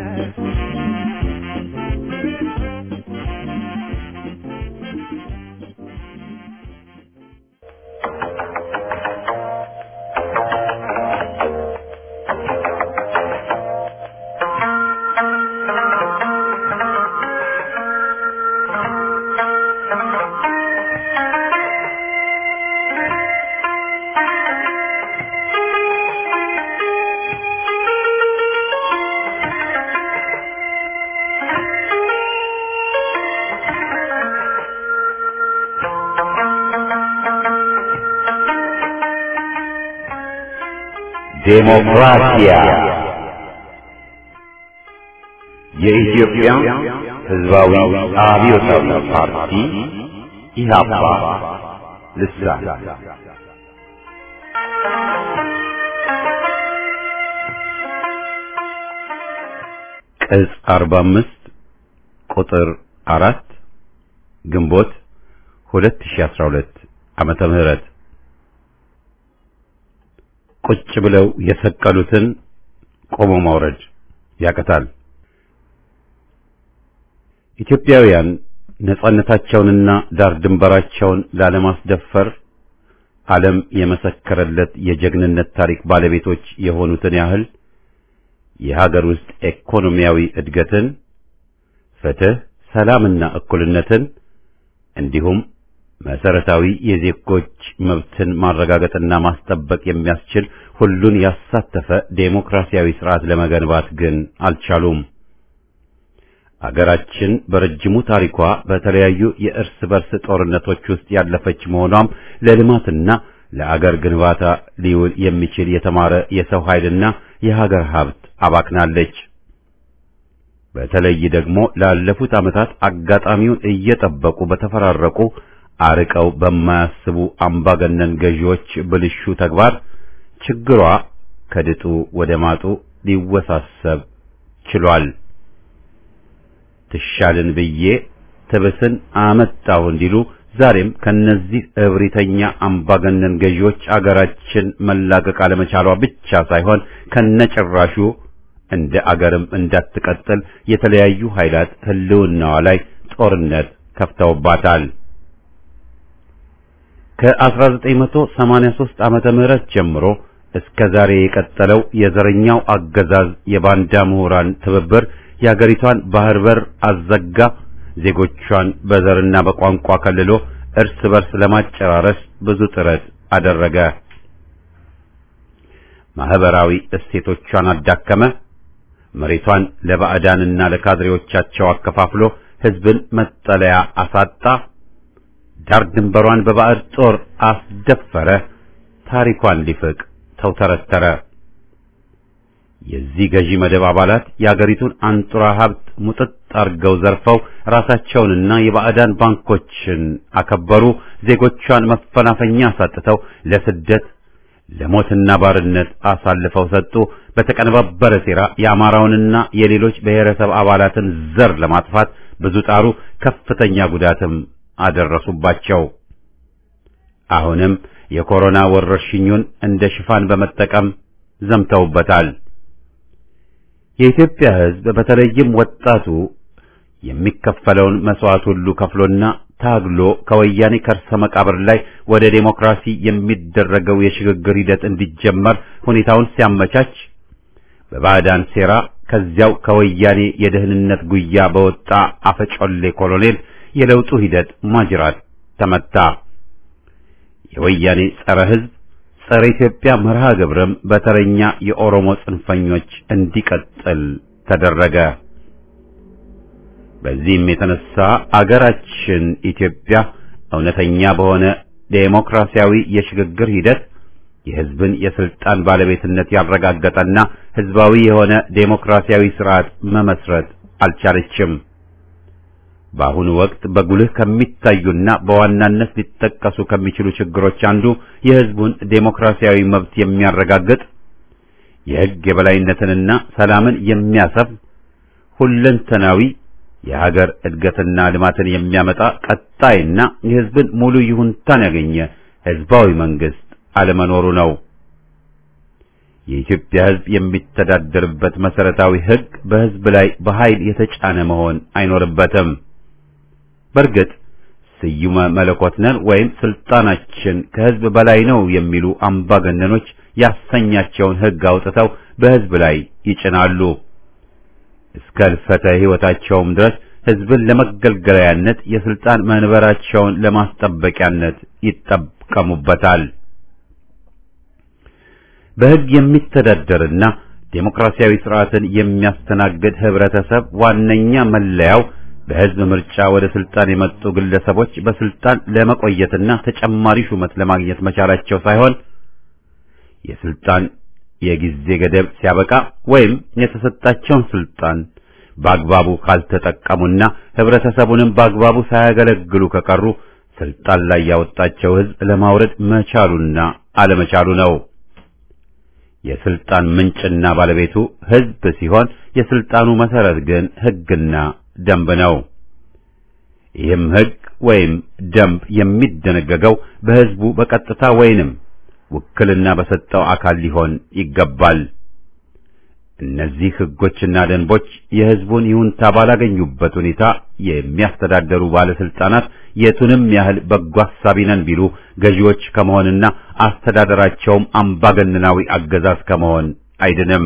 ዴሞክራሲያ የኢትዮጵያ ሕዝባዊ አብዮታዊ ፓርቲ ኢህአፓ ልሳን ቅጽ አርባ አምስት ቁጥር አራት ግንቦት ሁለት ሺህ አስራ ሁለት ዓመተ ምህረት ቁጭ ብለው የሰቀሉትን ቆሞ ማውረድ ያቀታል። ኢትዮጵያውያን ነጻነታቸውንና ዳር ድንበራቸውን ላለማስደፈር ዓለም የመሰከረለት የጀግንነት ታሪክ ባለቤቶች የሆኑትን ያህል የሀገር ውስጥ ኢኮኖሚያዊ እድገትን፣ ፍትህ፣ ሰላምና እኩልነትን እንዲሁም መሰረታዊ የዜጎች መብትን ማረጋገጥና ማስጠበቅ የሚያስችል ሁሉን ያሳተፈ ዴሞክራሲያዊ ስርዓት ለመገንባት ግን አልቻሉም። አገራችን በረጅሙ ታሪኳ በተለያዩ የእርስ በርስ ጦርነቶች ውስጥ ያለፈች መሆኗም ለልማትና ለአገር ግንባታ ሊውል የሚችል የተማረ የሰው ኃይልና የሀገር ሀብት አባክናለች። በተለይ ደግሞ ላለፉት ዓመታት አጋጣሚውን እየጠበቁ በተፈራረቁ አርቀው በማያስቡ አምባገነን ገዢዎች ብልሹ ተግባር ችግሯ ከድጡ ወደ ማጡ ሊወሳሰብ ችሏል። ትሻልን ብዬ ትብስን አመጣው እንዲሉ ዛሬም ከነዚህ እብሪተኛ አምባገነን ገዢዎች አገራችን መላቀቅ አለመቻሏ ብቻ ሳይሆን ከነጭራሹ እንደ አገርም እንዳትቀጥል የተለያዩ ኃይላት ህልውናዋ ላይ ጦርነት ከፍተውባታል። ከ1983 ዓመተ ምህረት ጀምሮ እስከ ዛሬ የቀጠለው የዘረኛው አገዛዝ የባንዳ ምሁራን ትብብር የአገሪቷን ባህር በር አዘጋ፣ ዜጎቿን በዘርና በቋንቋ ከልሎ እርስ በርስ ለማጨራረስ ብዙ ጥረት አደረገ። ማህበራዊ እሴቶቿን አዳከመ፣ መሬቷን ለባዕዳንና ለካድሬዎቻቸው አከፋፍሎ ህዝብን መጠለያ አሳጣ፣ ዳር ድንበሯን በባዕድ ጦር አስደፈረ፣ ታሪኳን ሊፍቅ ተውተረተረ። የዚህ ገዢ መደብ አባላት የአገሪቱን አንጡራ ሀብት ሙጥጥ አርገው ዘርፈው ራሳቸውንና የባዕዳን ባንኮችን አከበሩ፣ ዜጎቿን መፈናፈኛ አሳጥተው ለስደት ለሞትና ባርነት አሳልፈው ሰጡ። በተቀነባበረ ሴራ የአማራውንና የሌሎች ብሔረሰብ አባላትን ዘር ለማጥፋት ብዙ ጣሩ፣ ከፍተኛ ጉዳትም አደረሱባቸው። አሁንም የኮሮና ወረርሽኙን እንደ ሽፋን በመጠቀም ዘምተውበታል። የኢትዮጵያ ሕዝብ በተለይም ወጣቱ የሚከፈለውን መስዋዕት ሁሉ ከፍሎና ታግሎ ከወያኔ ከርሰ መቃብር ላይ ወደ ዴሞክራሲ የሚደረገው የሽግግር ሂደት እንዲጀመር ሁኔታውን ሲያመቻች በባዕዳን ሴራ ከዚያው ከወያኔ የደህንነት ጉያ በወጣ አፈጮሌ ኮሎኔል የለውጡ ሂደት ማጅራት ተመታ። የወያኔ ጸረ ሕዝብ ጸረ ኢትዮጵያ መርሃ ግብርም በተረኛ የኦሮሞ ጽንፈኞች እንዲቀጥል ተደረገ። በዚህም የተነሳ አገራችን ኢትዮጵያ እውነተኛ በሆነ ዴሞክራሲያዊ የሽግግር ሂደት የሕዝብን የስልጣን ባለቤትነት ያረጋገጠና ሕዝባዊ የሆነ ዴሞክራሲያዊ ስርዓት መመስረት አልቻለችም። በአሁኑ ወቅት በጉልህ ከሚታዩና በዋናነት ሊጠቀሱ ከሚችሉ ችግሮች አንዱ የሕዝቡን ዴሞክራሲያዊ መብት የሚያረጋግጥ የሕግ የበላይነትንና ሰላምን የሚያሰፍ ሁለንተናዊ የሀገር እድገትና ልማትን የሚያመጣ ቀጣይና የሕዝብን ሙሉ ይሁንታን ያገኘ ሕዝባዊ መንግስት አለመኖሩ ነው። የኢትዮጵያ ሕዝብ የሚተዳደርበት መሰረታዊ ሕግ በሕዝብ ላይ በኃይል የተጫነ መሆን አይኖርበትም። በእርግጥ ስዩመ መለኮት ነን ወይም ስልጣናችን ከሕዝብ በላይ ነው የሚሉ አምባገነኖች ያሰኛቸውን ሕግ አውጥተው በሕዝብ ላይ ይጭናሉ። እስከ ሕልፈተ ሕይወታቸውም ድረስ ሕዝብን ለመገልገያነት የስልጣን መንበራቸውን ለማስጠበቂያነት ይጠቀሙበታል። በሕግ የሚተዳደርና ዴሞክራሲያዊ ስርዓትን የሚያስተናግድ ህብረተሰብ ዋነኛ መለያው በሕዝብ ምርጫ ወደ ስልጣን የመጡ ግለሰቦች በስልጣን ለመቆየትና ተጨማሪ ሹመት ለማግኘት መቻላቸው ሳይሆን የስልጣን የጊዜ ገደብ ሲያበቃ ወይም የተሰጣቸውን ስልጣን በአግባቡ ካልተጠቀሙና ህብረተሰቡንም በአግባቡ ሳያገለግሉ ከቀሩ ስልጣን ላይ ያወጣቸው ሕዝብ ለማውረድ መቻሉና አለመቻሉ ነው። የስልጣን ምንጭና ባለቤቱ ሕዝብ ሲሆን የስልጣኑ መሰረት ግን ሕግና ደንብ ነው። ይህም ሕግ ወይም ደንብ የሚደነገገው በሕዝቡ በቀጥታ ወይንም ውክልና በሰጠው አካል ሊሆን ይገባል። እነዚህ ሕጎችና ደንቦች የሕዝቡን ይሁንታ ባላገኙበት ሁኔታ የሚያስተዳደሩ ባለስልጣናት የቱንም ያህል በጎ አሳቢ ነን ቢሉ ገዢዎች ከመሆንና አስተዳደራቸውም አምባገነናዊ አገዛዝ ከመሆን አይድንም።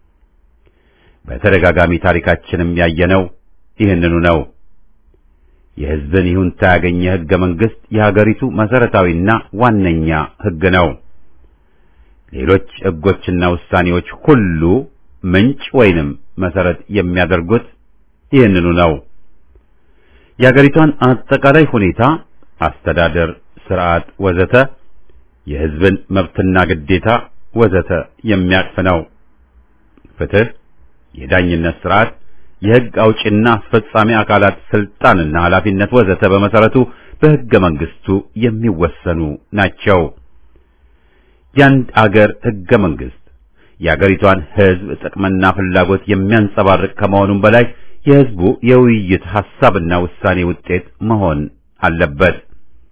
በተደጋጋሚ ታሪካችንም ያየነው ይህንኑ ነው። የሕዝብን ይሁንታ ያገኘ ሕገ መንግሥት የሀገሪቱ መሰረታዊና ዋነኛ ሕግ ነው። ሌሎች ሕጎችና ውሳኔዎች ሁሉ ምንጭ ወይንም መሰረት የሚያደርጉት ይህንኑ ነው። የሀገሪቷን አጠቃላይ ሁኔታ፣ አስተዳደር፣ ስርዓት ወዘተ የሕዝብን መብትና ግዴታ ወዘተ የሚያቅፍ ነው። ፍትህ፣ የዳኝነት ስርዓት፣ የሕግ አውጭና አስፈጻሚ አካላት ስልጣንና ኃላፊነት ወዘተ በመሰረቱ በሕገ መንግሥቱ የሚወሰኑ ናቸው። የአንድ አገር ሕገ መንግሥት የአገሪቷን ሕዝብ ጥቅምና ፍላጎት የሚያንጸባርቅ ከመሆኑም በላይ የሕዝቡ የውይይት ሐሳብና ውሳኔ ውጤት መሆን አለበት።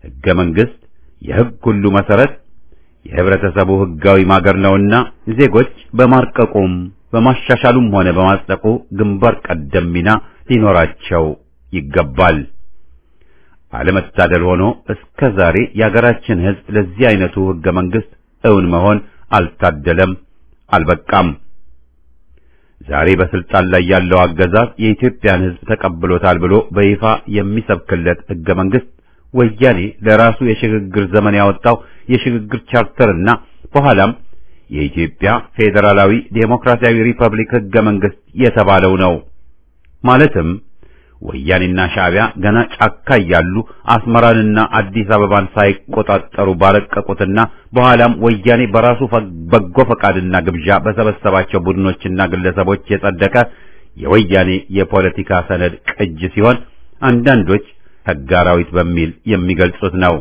ሕገ መንግሥት የሕግ ሁሉ መሠረት የህብረተሰቡ ሕጋዊ ማገር ነውና ዜጎች በማርቀቁም በማሻሻሉም ሆነ በማጽደቁ ግንባር ቀደም ሚና ሊኖራቸው ይገባል። አለመታደል ሆኖ እስከ ዛሬ የአገራችን ሕዝብ ለዚህ አይነቱ ሕገ መንግሥት እውን መሆን አልታደለም፣ አልበቃም። ዛሬ በስልጣን ላይ ያለው አገዛዝ የኢትዮጵያን ሕዝብ ተቀብሎታል ብሎ በይፋ የሚሰብክለት ሕገ መንግሥት ወያኔ ለራሱ የሽግግር ዘመን ያወጣው የሽግግር ቻርተርና በኋላም የኢትዮጵያ ፌዴራላዊ ዴሞክራሲያዊ ሪፐብሊክ ሕገ መንግሥት የተባለው ነው። ማለትም ወያኔና ሻዕቢያ ገና ጫካ ያሉ አስመራንና አዲስ አበባን ሳይቆጣጠሩ ባረቀቁትና በኋላም ወያኔ በራሱ በጎ ፈቃድና ግብዣ በሰበሰባቸው ቡድኖችና ግለሰቦች የጸደቀ የወያኔ የፖለቲካ ሰነድ ቅጅ ሲሆን አንዳንዶች ሕገ አራዊት በሚል የሚገልጹት ነው።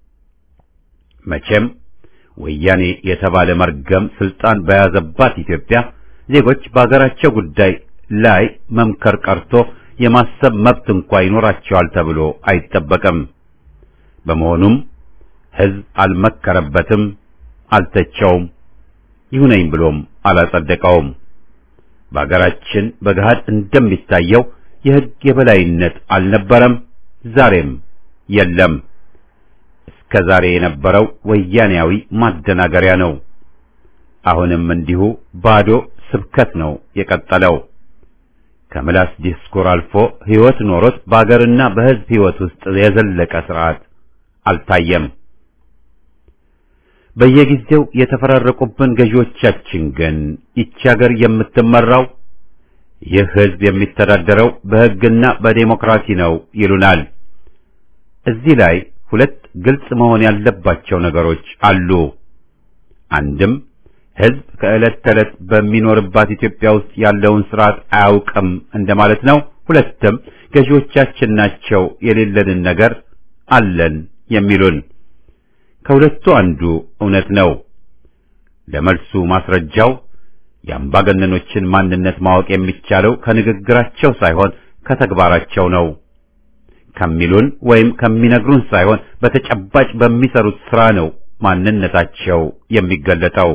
መቼም ወያኔ የተባለ መርገም ስልጣን በያዘባት ኢትዮጵያ ዜጎች በአገራቸው ጉዳይ ላይ መምከር ቀርቶ የማሰብ መብት እንኳን ይኖራቸዋል ተብሎ አይጠበቅም። በመሆኑም ሕዝብ አልመከረበትም፣ አልተቸውም፣ ይሁነኝ ብሎም አላጸደቀውም። በአገራችን በገሃድ እንደሚታየው የሕግ የበላይነት አልነበረም፣ ዛሬም የለም። እስከ ዛሬ የነበረው ወያኔያዊ ማደናገሪያ ነው። አሁንም እንዲሁ ባዶ ስብከት ነው የቀጠለው። ከምላስ ዲስኩር አልፎ ሕይወት ኖሮት በአገርና በሕዝብ ሕይወት ውስጥ የዘለቀ ሥርዓት አልታየም። በየጊዜው የተፈራረቁብን ገዢዎቻችን ግን ይህች አገር የምትመራው ይህ ሕዝብ የሚተዳደረው በሕግና በዴሞክራሲ ነው ይሉናል። እዚህ ላይ ሁለት ግልጽ መሆን ያለባቸው ነገሮች አሉ። አንድም ሕዝብ ከዕለት ተዕለት በሚኖርባት ኢትዮጵያ ውስጥ ያለውን ሥርዓት አያውቅም እንደማለት ነው። ሁለትም ገዢዎቻችን ናቸው የሌለንን ነገር አለን የሚሉን። ከሁለቱ አንዱ እውነት ነው። ለመልሱ ማስረጃው የአምባገነኖችን ማንነት ማወቅ የሚቻለው ከንግግራቸው ሳይሆን ከተግባራቸው ነው። ከሚሉን ወይም ከሚነግሩን ሳይሆን በተጨባጭ በሚሰሩት ሥራ ነው ማንነታቸው የሚገለጠው።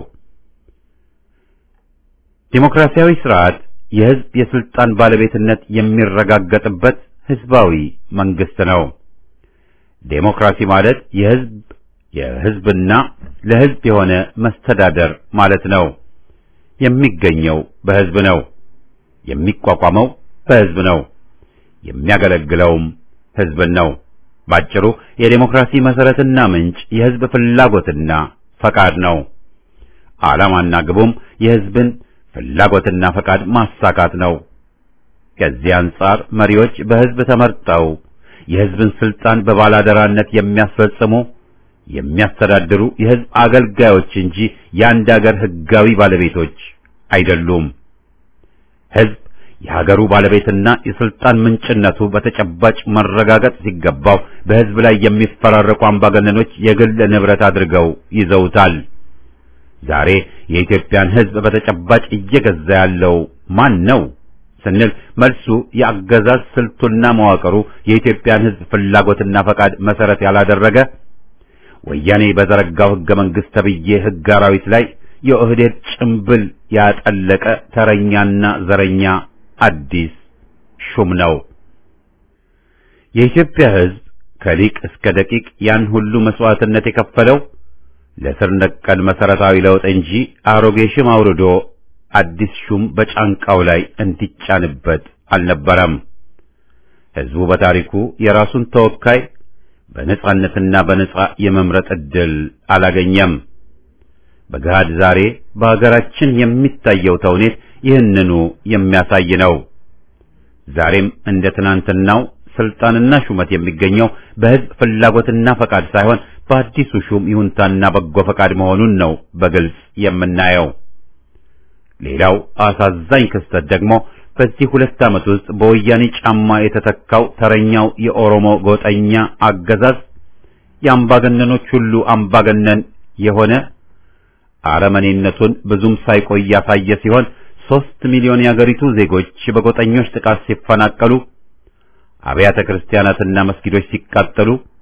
ዴሞክራሲያዊ ሥርዓት የሕዝብ የስልጣን ባለቤትነት የሚረጋገጥበት ሕዝባዊ መንግስት ነው። ዴሞክራሲ ማለት የሕዝብ የሕዝብና ለሕዝብ የሆነ መስተዳደር ማለት ነው። የሚገኘው በሕዝብ ነው። የሚቋቋመው በሕዝብ ነው። የሚያገለግለውም ሕዝብን ነው። ባጭሩ የዴሞክራሲ መሰረትና ምንጭ የሕዝብ ፍላጎትና ፈቃድ ነው። ዓላማና ግቡም የሕዝብን ፍላጎትና ፈቃድ ማሳካት ነው። ከዚህ አንጻር መሪዎች በሕዝብ ተመርጠው የሕዝብን ስልጣን በባላደራነት የሚያስፈጽሙ የሚያስተዳድሩ የሕዝብ አገልጋዮች እንጂ የአንድ አገር ሕጋዊ ባለቤቶች አይደሉም። ሕዝብ የሀገሩ ባለቤትና የስልጣን ምንጭነቱ በተጨባጭ መረጋገጥ ሲገባው በሕዝብ ላይ የሚፈራረቁ አምባገነኖች የግል ንብረት አድርገው ይዘውታል። ዛሬ የኢትዮጵያን ሕዝብ በተጨባጭ እየገዛ ያለው ማን ነው ስንል መልሱ የአገዛዝ ስልቱና መዋቅሩ የኢትዮጵያን ሕዝብ ፍላጎትና ፈቃድ መሰረት ያላደረገ ወያኔ በዘረጋው ሕገ መንግሥት ተብዬ ሕግ አራዊት ላይ የኦህዴድ ጭምብል ያጠለቀ ተረኛና ዘረኛ አዲስ ሹም ነው። የኢትዮጵያ ሕዝብ ከሊቅ እስከ ደቂቅ ያን ሁሉ መስዋዕትነት የከፈለው ለስር ነቀል መሰረታዊ ለውጥ እንጂ አሮጌ ሽም አውርዶ አዲስ ሹም በጫንቃው ላይ እንዲጫንበት አልነበረም። ሕዝቡ በታሪኩ የራሱን ተወካይ በነጻነትና በነጻ የመምረጥ ዕድል አላገኘም። በገሃድ ዛሬ በአገራችን የሚታየው ተውኔት ይህንኑ የሚያሳይ ነው። ዛሬም እንደ ትናንትናው ስልጣንና ሹመት የሚገኘው በሕዝብ ፍላጎትና ፈቃድ ሳይሆን በአዲሱ ሹም ይሁንታና በጎ ፈቃድ መሆኑን ነው በግልጽ የምናየው። ሌላው አሳዛኝ ክስተት ደግሞ በዚህ ሁለት ዓመት ውስጥ በወያኔ ጫማ የተተካው ተረኛው የኦሮሞ ጎጠኛ አገዛዝ የአምባገነኖች ሁሉ አምባገነን የሆነ አረመኔነቱን ብዙም ሳይቆይ ያሳየ ሲሆን ሦስት ሚሊዮን የአገሪቱ ዜጎች በጎጠኞች ጥቃት ሲፈናቀሉ፣ አብያተ ክርስቲያናትና መስጊዶች ሲቃጠሉ፣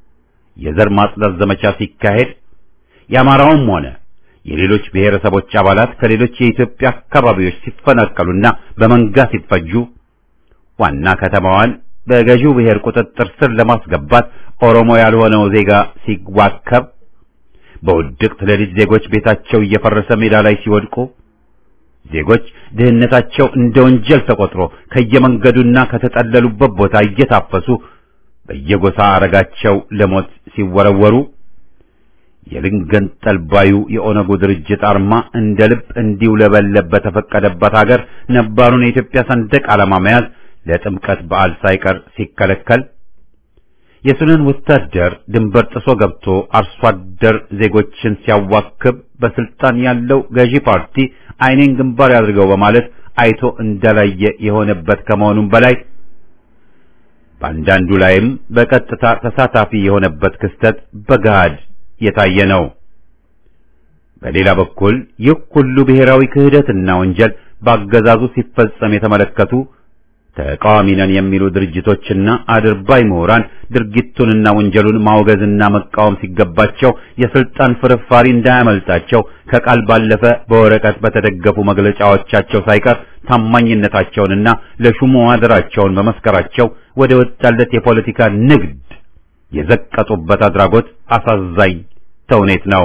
የዘር ማጽዳት ዘመቻ ሲካሄድ የአማራውም ሆነ የሌሎች ብሔረሰቦች አባላት ከሌሎች የኢትዮጵያ አካባቢዎች ሲፈናቀሉና በመንጋ ሲፈጁ ዋና ከተማዋን በገዢው ብሔር ቁጥጥር ስር ለማስገባት ኦሮሞ ያልሆነው ዜጋ ሲዋከብ፣ በውድቅት ሌሊት ዜጎች ቤታቸው እየፈረሰ ሜዳ ላይ ሲወድቁ፣ ዜጎች ድህነታቸው እንደ ወንጀል ተቆጥሮ ከየመንገዱና ከተጠለሉበት ቦታ እየታፈሱ በየጎሳ አረጋቸው ለሞት ሲወረወሩ፣ የልንገንጠል ባዩ የኦነጉ ድርጅት አርማ እንደ ልብ እንዲውለበለብ በተፈቀደበት ሀገር ነባሩን የኢትዮጵያ ሰንደቅ ዓላማ መያዝ ለጥምቀት በዓል ሳይቀር ሲከለከል፣ የሱዳን ወታደር ድንበር ጥሶ ገብቶ አርሶ አደር ዜጎችን ሲያዋክብ በስልጣን ያለው ገዢ ፓርቲ ዓይኔን ግንባር ያድርገው በማለት አይቶ እንዳላየ የሆነበት ከመሆኑም በላይ በአንዳንዱ ላይም በቀጥታ ተሳታፊ የሆነበት ክስተት በገሃድ የታየ ነው። በሌላ በኩል ይህ ሁሉ ብሔራዊ ክህደትና ወንጀል በአገዛዙ ሲፈጸም የተመለከቱ ተቃዋሚ ነን የሚሉ ድርጅቶችና አድርባይ ምሁራን ድርጊቱንና ወንጀሉን ማውገዝና መቃወም ሲገባቸው የስልጣን ፍርፋሪ እንዳያመልጣቸው ከቃል ባለፈ በወረቀት በተደገፉ መግለጫዎቻቸው ሳይቀር ታማኝነታቸውንና ለሹሙ አደራቸውን በመስከራቸው ወደ ወጣለት የፖለቲካ ንግድ የዘቀጡበት አድራጎት አሳዛኝ ተውኔት ነው።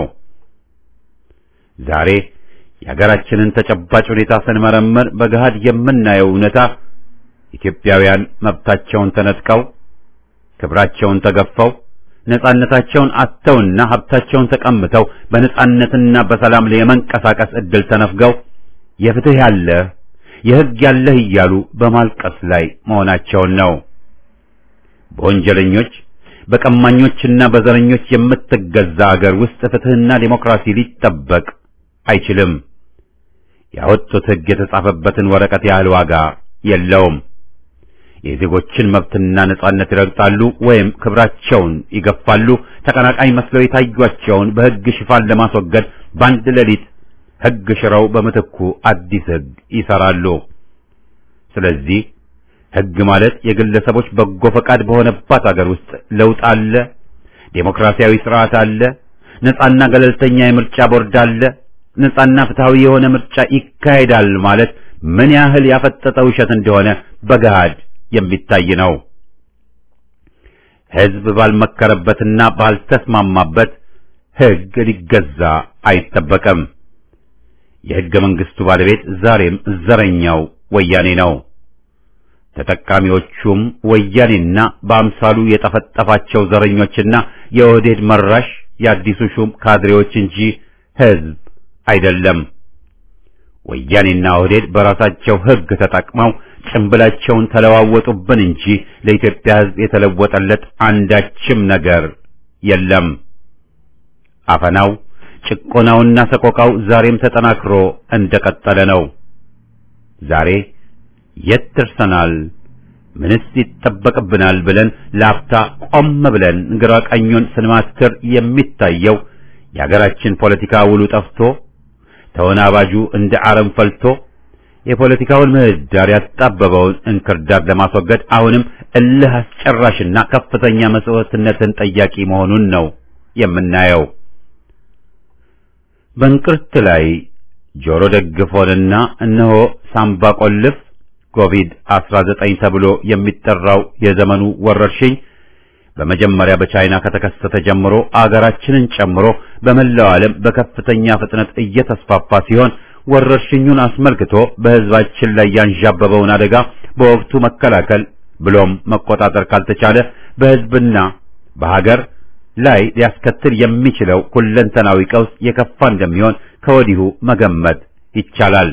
ዛሬ የሀገራችንን ተጨባጭ ሁኔታ ስንመረምር በገሃድ የምናየው እውነታ ኢትዮጵያውያን መብታቸውን ተነጥቀው ክብራቸውን ተገፈው ነጻነታቸውን አጥተውና ሀብታቸውን ተቀምተው በነጻነትና በሰላም የመንቀሳቀስ ዕድል ተነፍገው የፍትህ ያለ የሕግ ያለህ እያሉ በማልቀስ ላይ መሆናቸውን ነው። በወንጀለኞች በቀማኞችና በዘረኞች የምትገዛ አገር ውስጥ ፍትህና ዲሞክራሲ ሊጠበቅ አይችልም። ያወጡት ሕግ የተጻፈበትን ወረቀት ያህል ዋጋ የለውም። የዜጎችን መብትና ነጻነት ይረግጣሉ ወይም ክብራቸውን ይገፋሉ። ተቀናቃኝ መስለው የታዩአቸውን በሕግ ሽፋን ለማስወገድ በአንድ ሌሊት ሕግ ሽረው በምትኩ አዲስ ሕግ ይሰራሉ። ስለዚህ ሕግ ማለት የግለሰቦች በጎ ፈቃድ በሆነባት አገር ውስጥ ለውጥ አለ፣ ዴሞክራሲያዊ ስርዓት አለ፣ ነጻና ገለልተኛ የምርጫ ቦርድ አለ፣ ነጻና ፍትሃዊ የሆነ ምርጫ ይካሄዳል ማለት ምን ያህል ያፈጠጠ ውሸት እንደሆነ በገሃድ የሚታይ ነው። ሕዝብ ባልመከረበትና ባልተስማማበት ሕግ ሊገዛ አይጠበቅም። የሕገ መንግሥቱ ባለቤት ዛሬም ዘረኛው ወያኔ ነው። ተጠቃሚዎቹም ወያኔና በአምሳሉ የጠፈጠፋቸው ዘረኞችና የኦህዴድ መራሽ የአዲሱ ሹም ካድሬዎች እንጂ ሕዝብ አይደለም። ወያኔና ኦህዴድ በራሳቸው ሕግ ተጠቅመው ጭንብላቸውን ተለዋወጡብን እንጂ ለኢትዮጵያ ሕዝብ የተለወጠለት አንዳችም ነገር የለም። አፈናው፣ ጭቆናውና ሰቆቃው ዛሬም ተጠናክሮ እንደቀጠለ ነው። ዛሬ የት ደርሰናል? ምንስ ይጠበቅብናል ብለን ላፍታ ቆም ብለን ግራ ቀኙን ስንማትር የሚታየው የሀገራችን ፖለቲካ ውሉ ጠፍቶ ተወናባጁ እንደ አረም ፈልቶ የፖለቲካውን ምህዳር ያጣበበውን እንክርዳድ ለማስወገድ አሁንም እልህ አስጨራሽና ከፍተኛ መስዋዕትነትን ጠያቂ መሆኑን ነው የምናየው። በእንቅርት ላይ ጆሮ ደግፎንና እነሆ ሳምባ ቆልፍ ኮቪድ አስራ ዘጠኝ ተብሎ የሚጠራው የዘመኑ ወረርሽኝ በመጀመሪያ በቻይና ከተከሰተ ጀምሮ አገራችንን ጨምሮ በመላው ዓለም በከፍተኛ ፍጥነት እየተስፋፋ ሲሆን ወረርሽኙን አስመልክቶ በሕዝባችን ላይ ያንዣበበውን አደጋ በወቅቱ መከላከል ብሎም መቆጣጠር ካልተቻለ በሕዝብና በሀገር ላይ ሊያስከትል የሚችለው ሁለንተናዊ ቀውስ የከፋ እንደሚሆን ከወዲሁ መገመት ይቻላል።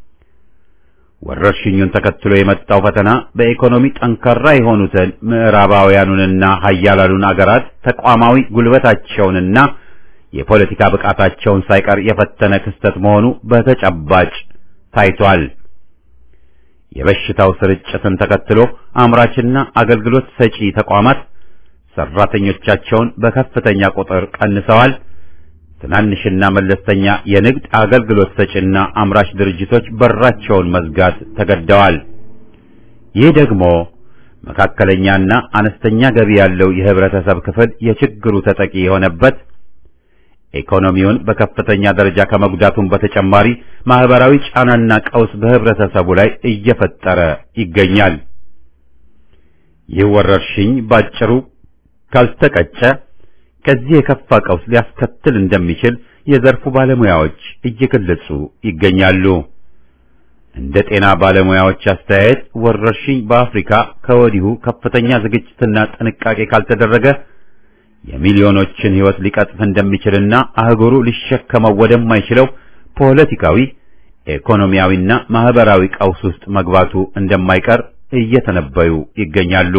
ወረርሽኙን ተከትሎ የመጣው ፈተና በኢኮኖሚ ጠንካራ የሆኑትን ምዕራባውያኑንና ሀያላኑን አገራት ተቋማዊ ጉልበታቸውንና የፖለቲካ ብቃታቸውን ሳይቀር የፈተነ ክስተት መሆኑ በተጨባጭ ታይቷል። የበሽታው ስርጭትን ተከትሎ አምራችና አገልግሎት ሰጪ ተቋማት ሰራተኞቻቸውን በከፍተኛ ቁጥር ቀንሰዋል። ትናንሽና መለስተኛ የንግድ አገልግሎት ሰጪና አምራች ድርጅቶች በራቸውን መዝጋት ተገደዋል። ይህ ደግሞ መካከለኛና አነስተኛ ገቢ ያለው የህብረተሰብ ክፍል የችግሩ ተጠቂ የሆነበት ኢኮኖሚውን በከፍተኛ ደረጃ ከመጉዳቱም በተጨማሪ ማህበራዊ ጫናና ቀውስ በህብረተሰቡ ላይ እየፈጠረ ይገኛል። ይህ ወረርሽኝ ባጭሩ ካልተቀጨ ከዚህ የከፋ ቀውስ ሊያስከትል እንደሚችል የዘርፉ ባለሙያዎች እየገለጹ ይገኛሉ። እንደ ጤና ባለሙያዎች አስተያየት ወረርሽኝ በአፍሪካ ከወዲሁ ከፍተኛ ዝግጅትና ጥንቃቄ ካልተደረገ የሚሊዮኖችን ህይወት ሊቀጥፍ እንደሚችልና አህጉሩ ሊሸከመው ወደማይችለው ፖለቲካዊ፣ ኢኮኖሚያዊና ማህበራዊ ቀውስ ውስጥ መግባቱ እንደማይቀር እየተነበዩ ይገኛሉ።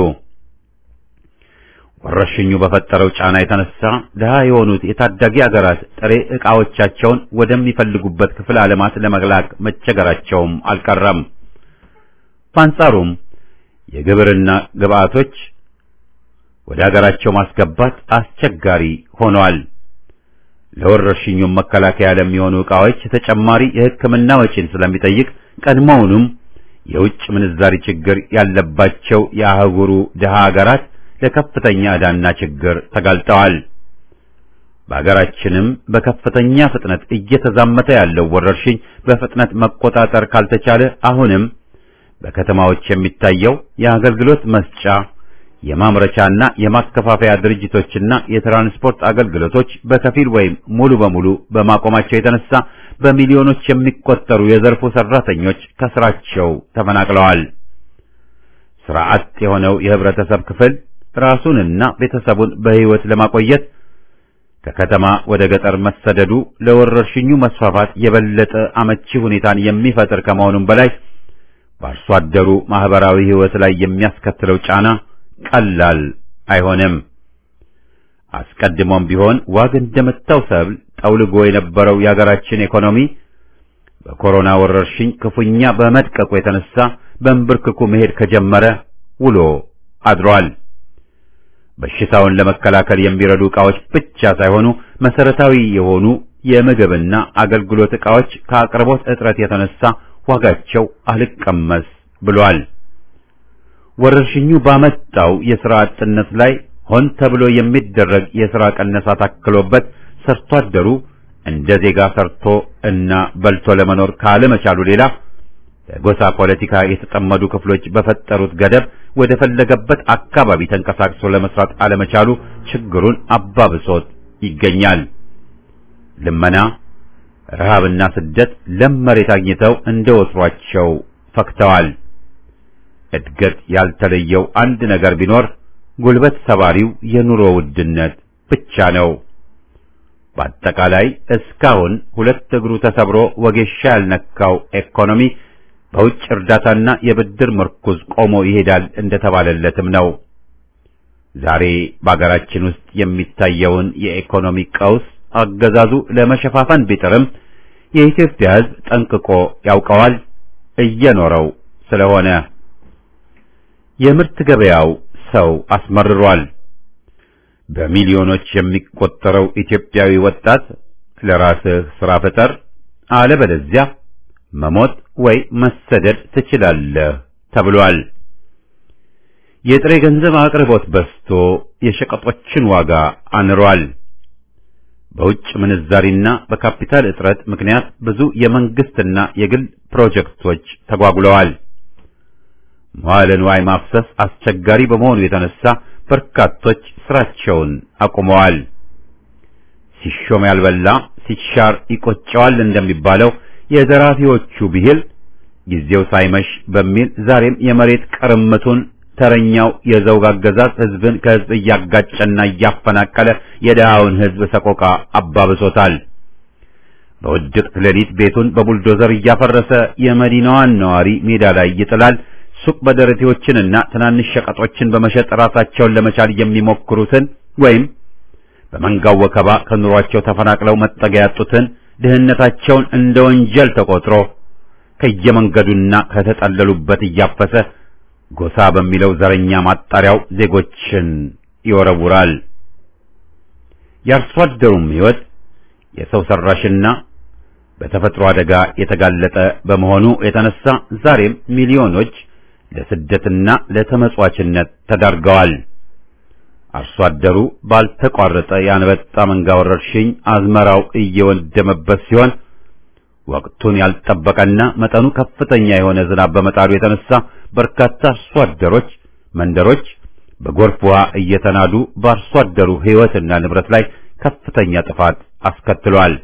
ወረርሽኙ በፈጠረው ጫና የተነሳ ደሃ የሆኑት የታዳጊ አገራት ጥሬ ዕቃዎቻቸውን ወደሚፈልጉበት ክፍለ ዓለማት ለመላክ መቸገራቸውም አልቀረም። በአንጻሩም የግብርና ግብዓቶች ወደ አገራቸው ማስገባት አስቸጋሪ ሆኗል። ለወረርሽኙ መከላከያ ለሚሆኑ ዕቃዎች ተጨማሪ የሕክምና ወጪን ስለሚጠይቅ ቀድሞውንም የውጭ ምንዛሪ ችግር ያለባቸው የአህጉሩ ደሃ አገራት ለከፍተኛ ዕዳና ችግር ተጋልጠዋል። በአገራችንም በከፍተኛ ፍጥነት እየተዛመተ ያለው ወረርሽኝ በፍጥነት መቆጣጠር ካልተቻለ አሁንም በከተማዎች የሚታየው የአገልግሎት መስጫ የማምረቻና የማከፋፈያ ድርጅቶችና የትራንስፖርት አገልግሎቶች በከፊል ወይም ሙሉ በሙሉ በማቆማቸው የተነሳ በሚሊዮኖች የሚቆጠሩ የዘርፉ ሰራተኞች ከስራቸው ተፈናቅለዋል። ስራ አጥ የሆነው የህብረተሰብ ክፍል ራሱንና ቤተሰቡን በህይወት ለማቆየት ከከተማ ወደ ገጠር መሰደዱ ለወረርሽኙ መስፋፋት የበለጠ አመቺ ሁኔታን የሚፈጥር ከመሆኑም በላይ በአርሶ አደሩ ማህበራዊ ህይወት ላይ የሚያስከትለው ጫና ቀላል አይሆንም። አስቀድሞም ቢሆን ዋግ እንደመታው ሰብል ጠውልጎ የነበረው የሀገራችን ኢኮኖሚ በኮሮና ወረርሽኝ ክፉኛ በመድቀቁ የተነሳ በእንብርክኩ መሄድ ከጀመረ ውሎ አድሯል። በሽታውን ለመከላከል የሚረዱ ዕቃዎች ብቻ ሳይሆኑ መሰረታዊ የሆኑ የምግብና አገልግሎት ዕቃዎች ከአቅርቦት እጥረት የተነሳ ዋጋቸው አልቀመስ ብሏል። ወረርሽኙ ባመጣው የሥራ አጥነት ላይ ሆን ተብሎ የሚደረግ የሥራ ቀነሳ ታክሎበት ሰርቶ አደሩ እንደ ዜጋ ሰርቶ እና በልቶ ለመኖር ካለመቻሉ ሌላ በጎሳ ፖለቲካ የተጠመዱ ክፍሎች በፈጠሩት ገደብ ወደ ፈለገበት አካባቢ ተንቀሳቅሶ ለመስራት አለመቻሉ ችግሩን አባብሶት ይገኛል። ልመና፣ ረሃብና ስደት ለም መሬት አግኝተው እንደወትሯቸው ፈክተዋል። እድገት ያልተለየው አንድ ነገር ቢኖር ጉልበት ሰባሪው የኑሮ ውድነት ብቻ ነው። በአጠቃላይ እስካሁን ሁለት እግሩ ተሰብሮ ወጌሻ ያልነካው ኢኮኖሚ በውጭ እርዳታና የብድር ምርኩዝ ቆሞ ይሄዳል እንደተባለለትም ነው። ዛሬ በአገራችን ውስጥ የሚታየውን የኢኮኖሚ ቀውስ አገዛዙ ለመሸፋፈን ቢጥርም የኢትዮጵያ ሕዝብ ጠንቅቆ ያውቀዋል፣ እየኖረው ስለሆነ። የምርት ገበያው ሰው አስመርሯል። በሚሊዮኖች የሚቆጠረው ኢትዮጵያዊ ወጣት ለራስህ ሥራ ፈጠር አለበለዚያ መሞት ወይ መሰደድ ትችላለህ ተብሏል። የጥሬ ገንዘብ አቅርቦት በዝቶ የሸቀጦችን ዋጋ አንሯል። በውጭ ምንዛሪና በካፒታል እጥረት ምክንያት ብዙ የመንግስትና የግል ፕሮጀክቶች ተጓጉለዋል። መዋዕለ ንዋይ ማፍሰስ አስቸጋሪ በመሆኑ የተነሳ በርካቶች ስራቸውን አቁመዋል። ሲሾም ያልበላ ሲሻር ይቆጨዋል እንደሚባለው የዘራፊዎቹ ብሂል ጊዜው ሳይመሽ በሚል ዛሬም የመሬት ቅርምቱን ተረኛው የዘውግ አገዛዝ ህዝብን ከህዝብ እያጋጨና እያፈናቀለ የደሃውን ህዝብ ሰቆቃ አባብሶታል። በውድቅት ሌሊት ቤቱን በቡልዶዘር እያፈረሰ የመዲናዋን ነዋሪ ሜዳ ላይ ይጥላል። ሱቅ በደረቴዎችንና ትናንሽ ሸቀጦችን በመሸጥ ራሳቸውን ለመቻል የሚሞክሩትን ወይም በመንጋው ወከባ ከኑሯቸው ተፈናቅለው መጠጊያ ያጡትን ድህነታቸውን እንደ ወንጀል ተቆጥሮ ከየመንገዱና ከተጠለሉበት እያፈሰ ጎሳ በሚለው ዘረኛ ማጣሪያው ዜጎችን ይወረውራል። የአርሶ አደሩም ሕይወት የሰው ሰራሽና በተፈጥሮ አደጋ የተጋለጠ በመሆኑ የተነሳ ዛሬም ሚሊዮኖች ለስደትና ለተመጽዋችነት ተዳርገዋል። አርሶ አደሩ ባልተቋረጠ የአንበጣ መንጋ ወረርሽኝ አዝመራው እየወደመበት ሲሆን ወቅቱን ያልጠበቀና መጠኑ ከፍተኛ የሆነ ዝናብ በመጣሉ የተነሳ በርካታ አርሶ አደሮች መንደሮች በጎርፍ ውሃ እየተናዱ በአርሶ አደሩ ሕይወትና ንብረት ላይ ከፍተኛ ጥፋት አስከትሏል።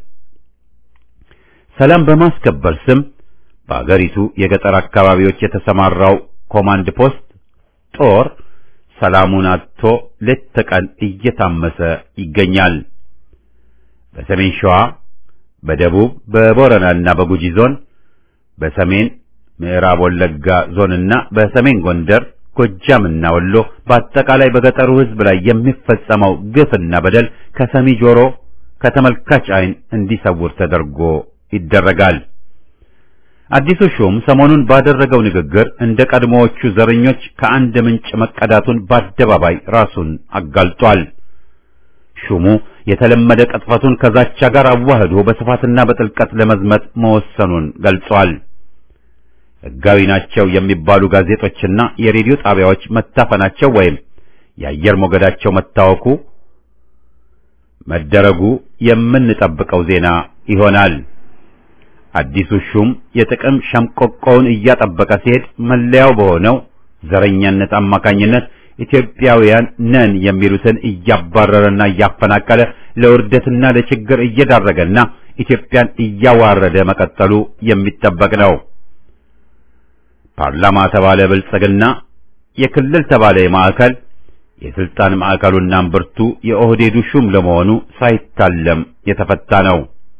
ሰላም በማስከበር ስም በአገሪቱ የገጠር አካባቢዎች የተሰማራው ኮማንድ ፖስት ጦር ሰላሙን አጥቶ ሌት ተቀን እየታመሰ ይገኛል። በሰሜን ሸዋ፣ በደቡብ በቦረናና በጉጂ ዞን፣ በሰሜን ምዕራብ ወለጋ ዞንና በሰሜን ጎንደር፣ ጎጃምና ወሎ በአጠቃላይ በገጠሩ ሕዝብ ላይ የሚፈጸመው ግፍና በደል ከሰሚ ጆሮ ከተመልካች ዓይን እንዲሰውር ተደርጎ ይደረጋል። አዲሱ ሹም ሰሞኑን ባደረገው ንግግር እንደ ቀድሞዎቹ ዘረኞች ከአንድ ምንጭ መቀዳቱን በአደባባይ ራሱን አጋልጧል። ሹሙ የተለመደ ቅጥፈቱን ከዛቻ ጋር አዋህዶ በስፋትና በጥልቀት ለመዝመት መወሰኑን ገልጿል። ሕጋዊ ናቸው የሚባሉ ጋዜጦችና የሬዲዮ ጣቢያዎች መታፈናቸው ወይም የአየር ሞገዳቸው መታወኩ መደረጉ የምንጠብቀው ዜና ይሆናል። አዲሱ ሹም የጥቅም ሸምቆቆውን እያጠበቀ ሲሄድ መለያው በሆነው ዘረኛነት አማካኝነት ኢትዮጵያውያን ነን የሚሉትን እያባረረና እያፈናቀለ ለውርደትና ለችግር እየዳረገና ኢትዮጵያን እያዋረደ መቀጠሉ የሚጠበቅ ነው። ፓርላማ ተባለ ብልጽግና፣ የክልል ተባለ የማዕከል የስልጣን ማዕከሉና እምብርቱ የኦህዴዱ ሹም ለመሆኑ ሳይታለም የተፈታ ነው።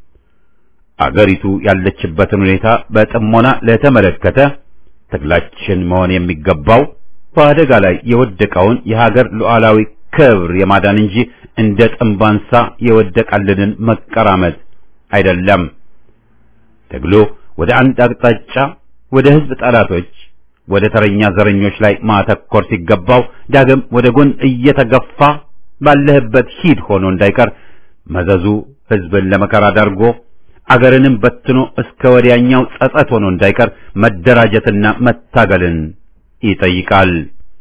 አገሪቱ ያለችበትን ሁኔታ በጥሞና ለተመለከተ ትግላችን መሆን የሚገባው በአደጋ ላይ የወደቀውን የሀገር ሉዓላዊ ክብር የማዳን እንጂ እንደ ጥንባንሳ የወደቀልንን መቀራመት አይደለም። ትግሉ ወደ አንድ አቅጣጫ ወደ ህዝብ ጠላቶች ወደ ተረኛ ዘረኞች ላይ ማተኮር ሲገባው ዳግም ወደ ጎን እየተገፋ ባለህበት ሂድ ሆኖ እንዳይቀር መዘዙ ህዝብን ለመከራ ዳርጎ አገርንም በትኖ እስከ ወዲያኛው ጸጸት ሆኖ እንዳይቀር መደራጀትና መታገልን ይጠይቃል።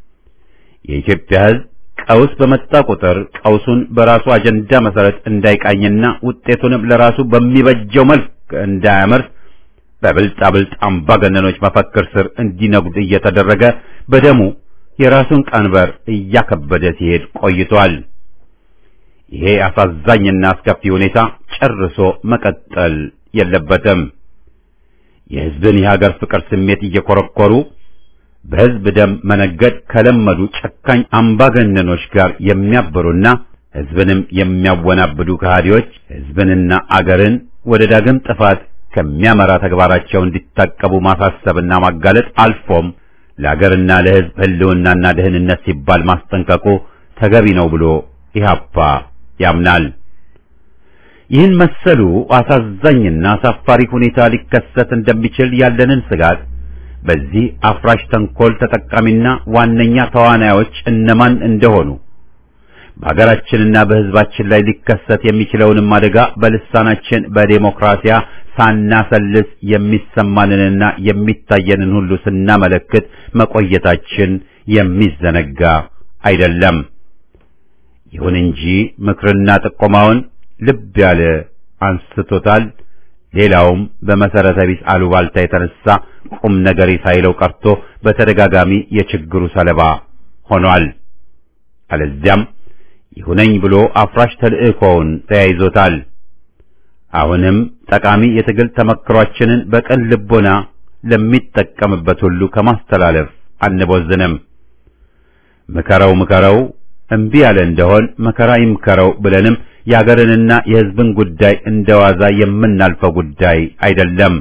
የኢትዮጵያ ህዝብ ቀውስ በመጣ ቁጥር ቀውሱን በራሱ አጀንዳ መሰረት እንዳይቃኝና ውጤቱንም ለራሱ በሚበጀው መልክ እንዳያመርት በብልጣ ብልጥ አምባገነኖች መፈክር ስር እንዲነጉድ እየተደረገ በደሙ የራሱን ቀንበር እያከበደ ሲሄድ ቆይቷል። ይሄ አሳዛኝና አስከፊ ሁኔታ ጨርሶ መቀጠል የለበትም። የህዝብን የሀገር ፍቅር ስሜት እየኮረኮሩ በህዝብ ደም መነገድ ከለመዱ ጨካኝ አምባገነኖች ጋር የሚያበሩና ህዝብንም የሚያወናብዱ ከሃዲዎች ህዝብንና አገርን ወደ ዳግም ጥፋት ከሚያመራ ተግባራቸው እንዲታቀቡ ማሳሰብና ማጋለጥ አልፎም ለአገርና ለህዝብ ህልውናና ደህንነት ሲባል ማስጠንቀቁ ተገቢ ነው ብሎ ኢህአፓ ያምናል። ይህን መሰሉ አሳዛኝና አሳፋሪ ሁኔታ ሊከሰት እንደሚችል ያለንን ስጋት በዚህ አፍራሽ ተንኮል ተጠቃሚና ዋነኛ ተዋናዮች እነማን እንደሆኑ በሀገራችንና በህዝባችን ላይ ሊከሰት የሚችለውንም አደጋ በልሳናችን በዴሞክራሲያ ሳናሰልስ የሚሰማንንና የሚታየንን ሁሉ ስናመለክት መቆየታችን የሚዘነጋ አይደለም። ይሁን እንጂ ምክርና ጥቆማውን ልብ ያለ አንስቶታል። ሌላውም በመሰረተ ቢስ አሉባልታ የተነሳ ቁም ነገር ሳይለው ቀርቶ በተደጋጋሚ የችግሩ ሰለባ ሆኗል። አለዚያም ይሁነኝ ብሎ አፍራሽ ተልእኮውን ተያይዞታል። አሁንም ጠቃሚ የትግል ተመክሯችንን በቀን ልቦና ለሚጠቀምበት ሁሉ ከማስተላለፍ አንቦዝንም። ምከረው ምከረው እምቢ ያለ እንደሆን መከራ ይምከረው ብለንም የአገርንና የሕዝብን ጉዳይ እንደዋዛ የምናልፈው ጉዳይ አይደለም።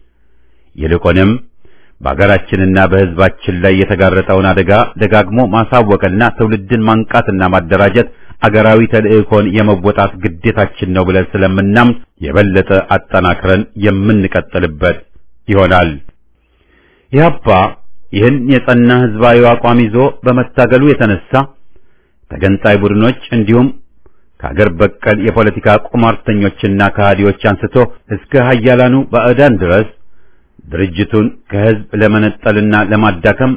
ይልቁንም በአገራችንና በሕዝባችን ላይ የተጋረጠውን አደጋ ደጋግሞ ማሳወቅና ትውልድን ማንቃትና ማደራጀት አገራዊ ተልእኮን የመወጣት ግዴታችን ነው ብለን ስለምናምን የበለጠ አጠናክረን የምንቀጥልበት ይሆናል። ኢህአፓ ይህን የጸና ሕዝባዊ አቋም ይዞ በመታገሉ የተነሳ ተገንጣይ ቡድኖች እንዲሁም ከአገር በቀል የፖለቲካ ቁማርተኞችና ከሃዲዎች አንስቶ እስከ ኃያላኑ ባዕዳን ድረስ ድርጅቱን ከህዝብ ለመነጠልና ለማዳከም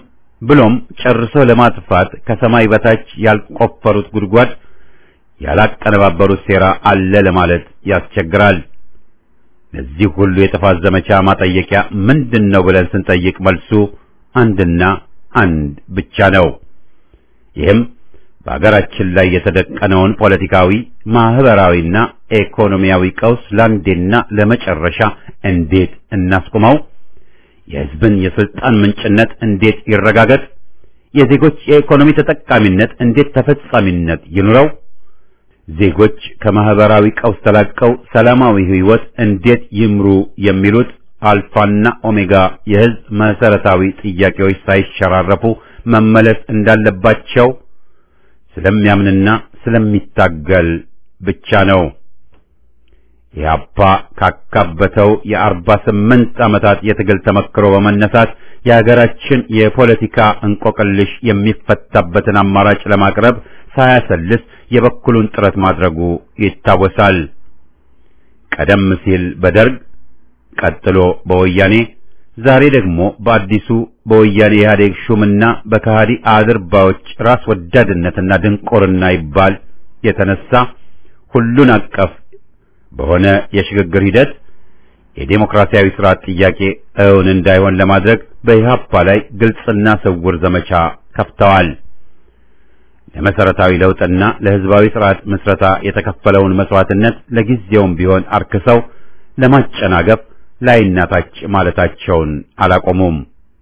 ብሎም ጨርሶ ለማጥፋት ከሰማይ በታች ያልቆፈሩት ጉድጓድ ያላቀነባበሩት ሴራ አለ ለማለት ያስቸግራል። ለዚህ ሁሉ የጥፋት ዘመቻ ማጠየቂያ ምንድነው ብለን ስንጠይቅ መልሱ አንድና አንድ ብቻ ነው። ይህም በአገራችን ላይ የተደቀነውን ፖለቲካዊ፣ ማህበራዊና ኢኮኖሚያዊ ቀውስ ለአንዴና ለመጨረሻ እንዴት እናስቆመው? የሕዝብን የስልጣን ምንጭነት እንዴት ይረጋገጥ? የዜጎች የኢኮኖሚ ተጠቃሚነት እንዴት ተፈጻሚነት ይኑረው? ዜጎች ከማህበራዊ ቀውስ ተላቀው ሰላማዊ ሕይወት እንዴት ይምሩ? የሚሉት አልፋና ኦሜጋ የሕዝብ መሰረታዊ ጥያቄዎች ሳይሸራረፉ መመለስ እንዳለባቸው ስለሚያምንና ስለሚታገል ብቻ ነው። ኢህአፓ ካካበተው የአርባ ስምንት ዓመታት የትግል ተመክሮ በመነሳት የሀገራችን የፖለቲካ እንቆቅልሽ የሚፈታበትን አማራጭ ለማቅረብ ሳያሰልስ የበኩሉን ጥረት ማድረጉ ይታወሳል። ቀደም ሲል በደርግ፣ ቀጥሎ በወያኔ፣ ዛሬ ደግሞ በአዲሱ በወያኔ ኢህአዴግ ሹምና በከሃዲ አድርባዎች ራስ ወዳድነትና ድንቁርና ይባል የተነሳ ሁሉን አቀፍ በሆነ የሽግግር ሂደት የዴሞክራሲያዊ ስርዓት ጥያቄ እውን እንዳይሆን ለማድረግ በኢህአፓ ላይ ግልጽና ስውር ዘመቻ ከፍተዋል። ለመሰረታዊ ለውጥና ለህዝባዊ ስርዓት ምስረታ የተከፈለውን መስዋዕትነት ለጊዜውም ቢሆን አርክሰው ለማጨናገፍ ላይናታች ማለታቸውን አላቆሙም።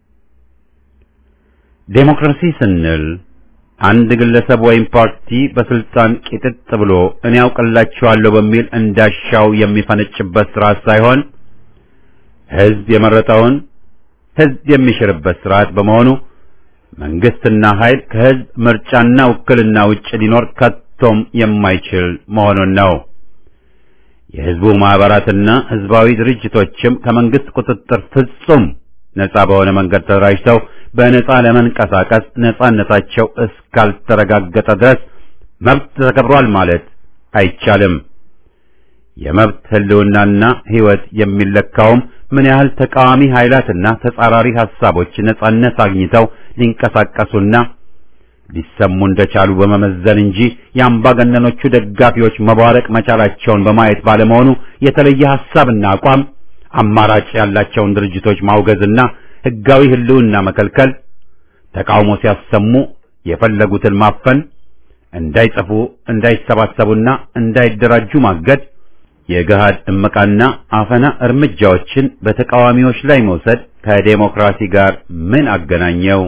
ዴሞክራሲ ስንል አንድ ግለሰብ ወይም ፓርቲ በስልጣን ቂጥጥ ብሎ እኔ ያውቅላችኋለሁ በሚል እንዳሻው የሚፈነጭበት ስርዓት ሳይሆን ህዝብ የመረጠውን ህዝብ የሚሽርበት ስርዓት በመሆኑ መንግስትና ኃይል ከህዝብ ምርጫና ውክልና ውጭ ሊኖር ከቶም የማይችል መሆኑን ነው። የህዝቡ ማህበራትና ህዝባዊ ድርጅቶችም ከመንግስት ቁጥጥር ፍጹም ነጻ በሆነ መንገድ ተደራጅተው በነጻ ለመንቀሳቀስ ነጻነታቸው እስካልተረጋገጠ ድረስ መብት ተከብሯል ማለት አይቻልም። የመብት ህልውናና ህይወት የሚለካውም ምን ያህል ተቃዋሚ ኃይላትና ተጻራሪ ሐሳቦች ነጻነት አግኝተው ሊንቀሳቀሱና ሊሰሙ እንደቻሉ በመመዘን እንጂ የአምባገነኖቹ ደጋፊዎች መባረቅ መቻላቸውን በማየት ባለመሆኑ የተለየ ሐሳብና አቋም አማራጭ ያላቸውን ድርጅቶች ማውገዝና ህጋዊ ህልውና መከልከል፣ ተቃውሞ ሲያሰሙ የፈለጉትን ማፈን፣ እንዳይጽፉ እንዳይሰባሰቡና እንዳይደራጁ ማገድ፣ የገሃድ እመቃና አፈና እርምጃዎችን በተቃዋሚዎች ላይ መውሰድ ከዴሞክራሲ ጋር ምን አገናኘው?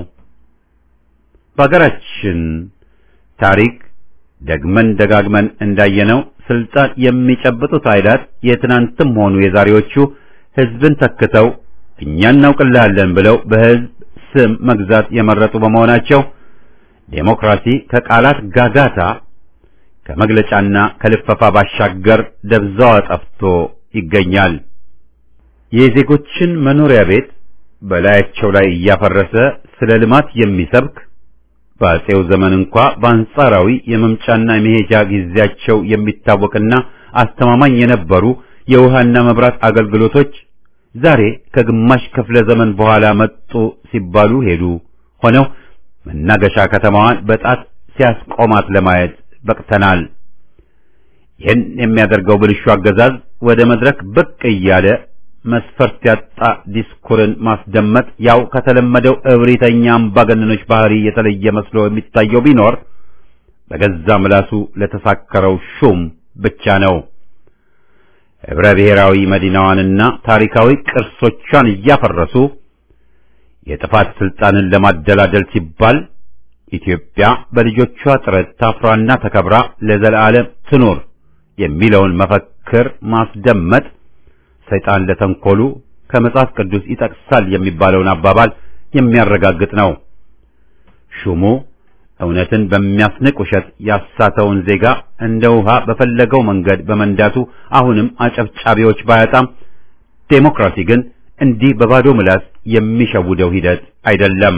በሀገራችን ታሪክ ደግመን ደጋግመን እንዳየነው ስልጣን የሚጨብጡት ኃይላት የትናንትም ሆኑ የዛሬዎቹ ህዝብን ተክተው እኛ እናውቅልሃለን ብለው በህዝብ ስም መግዛት የመረጡ በመሆናቸው ዴሞክራሲ ከቃላት ጋጋታ ከመግለጫና ከልፈፋ ባሻገር ደብዛው ጠፍቶ ይገኛል። የዜጎችን መኖሪያ ቤት በላያቸው ላይ እያፈረሰ ስለ ልማት የሚሰብክ በአፄው ዘመን እንኳ በአንጻራዊ የመምጫና የመሄጃ ጊዜያቸው የሚታወቅና አስተማማኝ የነበሩ የውሃና መብራት አገልግሎቶች ዛሬ ከግማሽ ክፍለ ዘመን በኋላ መጡ ሲባሉ ሄዱ ሆነው መናገሻ ከተማዋን በጣት ሲያስቆማት ለማየት በቅተናል። ይህን የሚያደርገው ብልሹ አገዛዝ ወደ መድረክ ብቅ እያለ መስፈርት ያጣ ዲስኩርን ማስደመጥ ያው ከተለመደው እብሪተኛ አምባገነኖች ባህሪ የተለየ መስሎ የሚታየው ቢኖር በገዛ ምላሱ ለተሳከረው ሹም ብቻ ነው። ህብረ ብሔራዊ መዲናዋንና ታሪካዊ ቅርሶቿን እያፈረሱ የጥፋት ስልጣንን ለማደላደል ሲባል ኢትዮጵያ በልጆቿ ጥረት ታፍራና ተከብራ ለዘላለም ትኖር የሚለውን መፈክር ማስደመጥ ሰይጣን ለተንኮሉ ከመጽሐፍ ቅዱስ ይጠቅሳል የሚባለውን አባባል የሚያረጋግጥ ነው። ሹሙ እውነትን በሚያስንቅ ውሸት ያሳተውን ዜጋ እንደ ውሃ በፈለገው መንገድ በመንዳቱ አሁንም አጨብጫቢዎች ባያጣም ዴሞክራሲ ግን እንዲህ በባዶ ምላስ የሚሸውደው ሂደት አይደለም።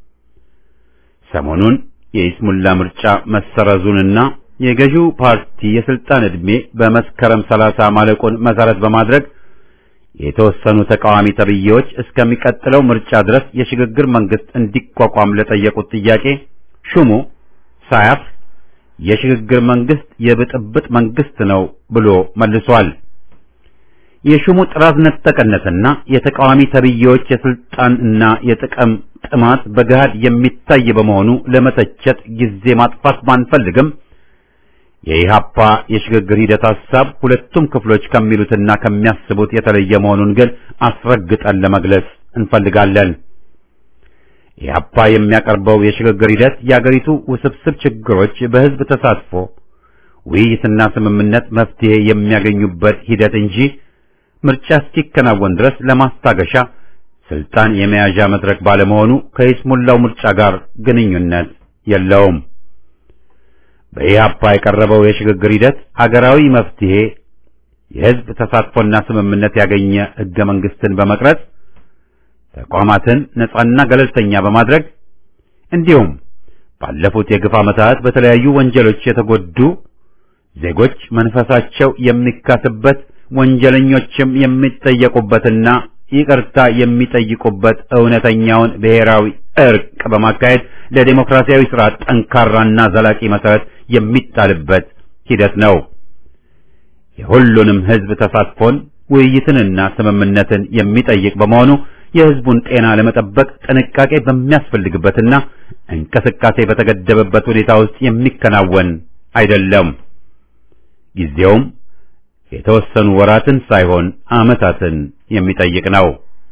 ሰሞኑን የኢስሙላ ምርጫ መሰረዙንና የገዢው ፓርቲ የስልጣን ዕድሜ በመስከረም ሰላሳ ማለቁን መሰረት በማድረግ የተወሰኑ ተቃዋሚ ተብዬዎች እስከሚቀጥለው ምርጫ ድረስ የሽግግር መንግስት እንዲቋቋም ለጠየቁት ጥያቄ ሹሙ ሳያፍ የሽግግር መንግስት የብጥብጥ መንግስት ነው ብሎ መልሷል። የሹሙ ጥራዝ ነጠቅነትና የተቃዋሚ ተብዬዎች የስልጣንና የጥቅም ጥማት በገሃድ የሚታይ በመሆኑ ለመተቸት ጊዜ ማጥፋት ባንፈልግም የኢህአፓ የሽግግር ሂደት ሐሳብ ሁለቱም ክፍሎች ከሚሉትና ከሚያስቡት የተለየ መሆኑን ግን አስረግጠን ለመግለጽ እንፈልጋለን። ኢህአፓ የሚያቀርበው የሽግግር ሂደት የአገሪቱ ውስብስብ ችግሮች በህዝብ ተሳትፎ ውይይትና ስምምነት መፍትሄ የሚያገኙበት ሂደት እንጂ ምርጫ እስኪከናወን ድረስ ለማስታገሻ ስልጣን የመያዣ መድረክ ባለመሆኑ ከይስሙላው ምርጫ ጋር ግንኙነት የለውም። በኢህአፓ የቀረበው የሽግግር ሂደት አገራዊ መፍትሄ የህዝብ ተሳትፎና ስምምነት ያገኘ ህገ መንግስትን በመቅረጽ ተቋማትን ነጻና ገለልተኛ በማድረግ እንዲሁም ባለፉት የግፍ ዓመታት በተለያዩ ወንጀሎች የተጎዱ ዜጎች መንፈሳቸው የሚካስበት ወንጀለኞችም የሚጠየቁበትና ይቅርታ የሚጠይቁበት እውነተኛውን ብሔራዊ እርቅ በማካሄድ ለዲሞክራሲያዊ ስርዓት ጠንካራና ዘላቂ መሰረት የሚጣልበት ሂደት ነው። የሁሉንም ህዝብ ተሳትፎን ውይይትንና ስምምነትን የሚጠይቅ በመሆኑ የህዝቡን ጤና ለመጠበቅ ጥንቃቄ በሚያስፈልግበትና እንቅስቃሴ በተገደበበት ሁኔታ ውስጥ የሚከናወን አይደለም። ጊዜውም የተወሰኑ ወራትን ሳይሆን ዓመታትን የሚጠይቅ ነው።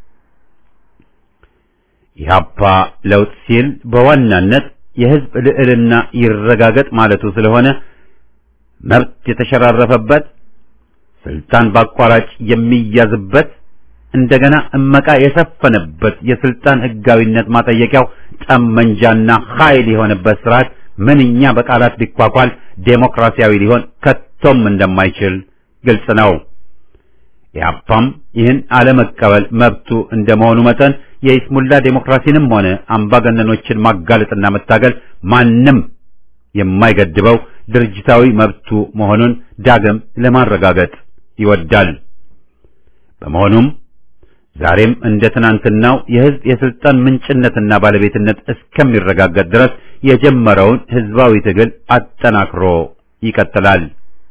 ኢህአፓ ለውጥ ሲል በዋናነት የህዝብ ልዕልና ይረጋገጥ ማለቱ ስለሆነ መብት የተሸራረፈበት ስልጣን በአቋራጭ የሚያዝበት እንደገና እመቃ የሰፈነበት የስልጣን ህጋዊነት ማጠየቂያው ጠመንጃና ኃይል የሆነበት ስርዓት ምንኛ በቃላት ሊቋቋል ዴሞክራሲያዊ ሊሆን ከቶም እንደማይችል ግልጽ ነው። ኢህአፓም ይህን አለመቀበል መብቱ እንደመሆኑ መጠን የይስሙላ ዴሞክራሲንም ሆነ አምባገነኖችን ማጋለጥና መታገል ማንም የማይገድበው ድርጅታዊ መብቱ መሆኑን ዳግም ለማረጋገጥ ይወዳል። በመሆኑም ዛሬም እንደ ትናንትናው የህዝብ የስልጣን ምንጭነትና ባለቤትነት እስከሚረጋገጥ ድረስ የጀመረውን ህዝባዊ ትግል አጠናክሮ ይቀጥላል።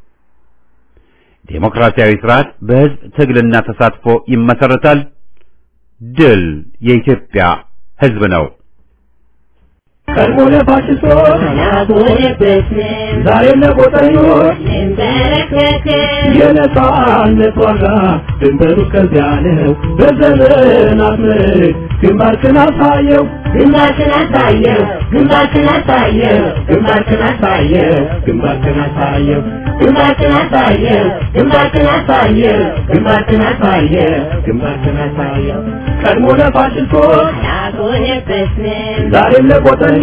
ዴሞክራሲያዊ ስርዓት በህዝብ ትግልና ተሳትፎ ይመሰረታል። ድል የኢትዮጵያ ህዝብ ነው። ቀድሞነ ፋሽስቶች ዛሬም ለቆጠኞች የነጻነት ዋጋ ድንበሩ ከዚያ ነው። በዘመናት ምርክ ግንባርክን አሳየው ግንባርክን አሳየው ግንባርክን አሳየው ግንባርክን አሳየው ግንባርክን አሳየው ግንባርክን አሳየው ግንባርክን አሳየው ግንባርክን አሳየው ግንባርክን አሳየው ቀድሞ ለፋሽስቶች ዛሬም ለቆጠኞች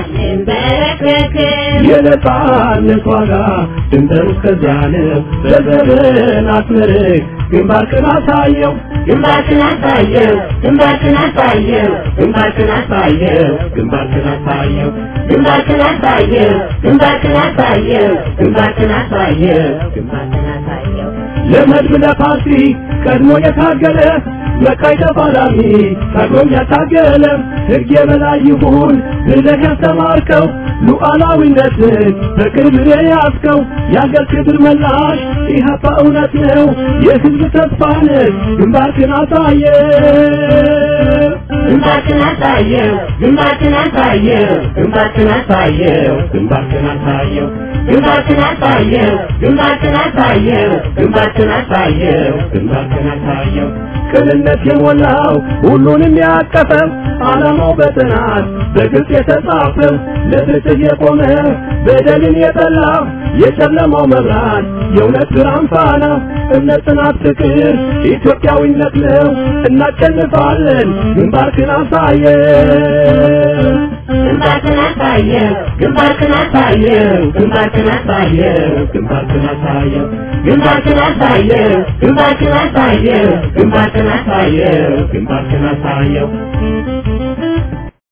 የነጻነት ዋጋ ድንበሩ ከዚያ ነው። በዘመናት ምርክ ግንባርክን አሳየው ግንባርክን አሳየው ግንባርክን አሳየው ግንባርክን አሳየው ግንባርክን አሳየው ግንባርክን አሳየው ግንባርክን አሳየው ግንባርክን አሳየው ግንባርክን አሳየው ለመድብ ለፓርቲ ቀድሞ የታገለ መካይ ተፋላሚ ታግሎም ያታገለ ሕግ የበላይ ይሁን ብለህ ያስተማርከው ሉዓላዊነትን በክብር የያዝከው የአገር ክብር መላሽ ኢህአፓ እውነት ነው የሕዝብ ተስፋ ነህ። ግንባርክን አሳየው ግንባርክን አሳየው ግንባርክን አሳየው ግንባርክን አሳየው ግንባርክን አሳየው ግንባርክን አሳየው ግንባርክን አሳየው ግንባርክን አሳየው ግንባርክን አሳየው ቅንነት የሞላው ሁሉንም ያቀፈው ዓላማው በጥናት በግልጽ የተጻፈው ለፍትህ የቆመ በደልን የጠላ የጨለማው መብራት የእውነት ብርሃን ፋና እምነት፣ ጽናት፣ ፍቅር ኢትዮጵያዊነት ነው። እናሸንፋለን። ግንባርክን አሳየው ግንባርክን አሳየው ግንባርክን አሳየው ግንባርክን አሳየው ግንባርክን አሳየው ግንባርክን አሳየው ግንባርክን አሳየው ግንባርክን አሳየው ግንባርክን አሳየው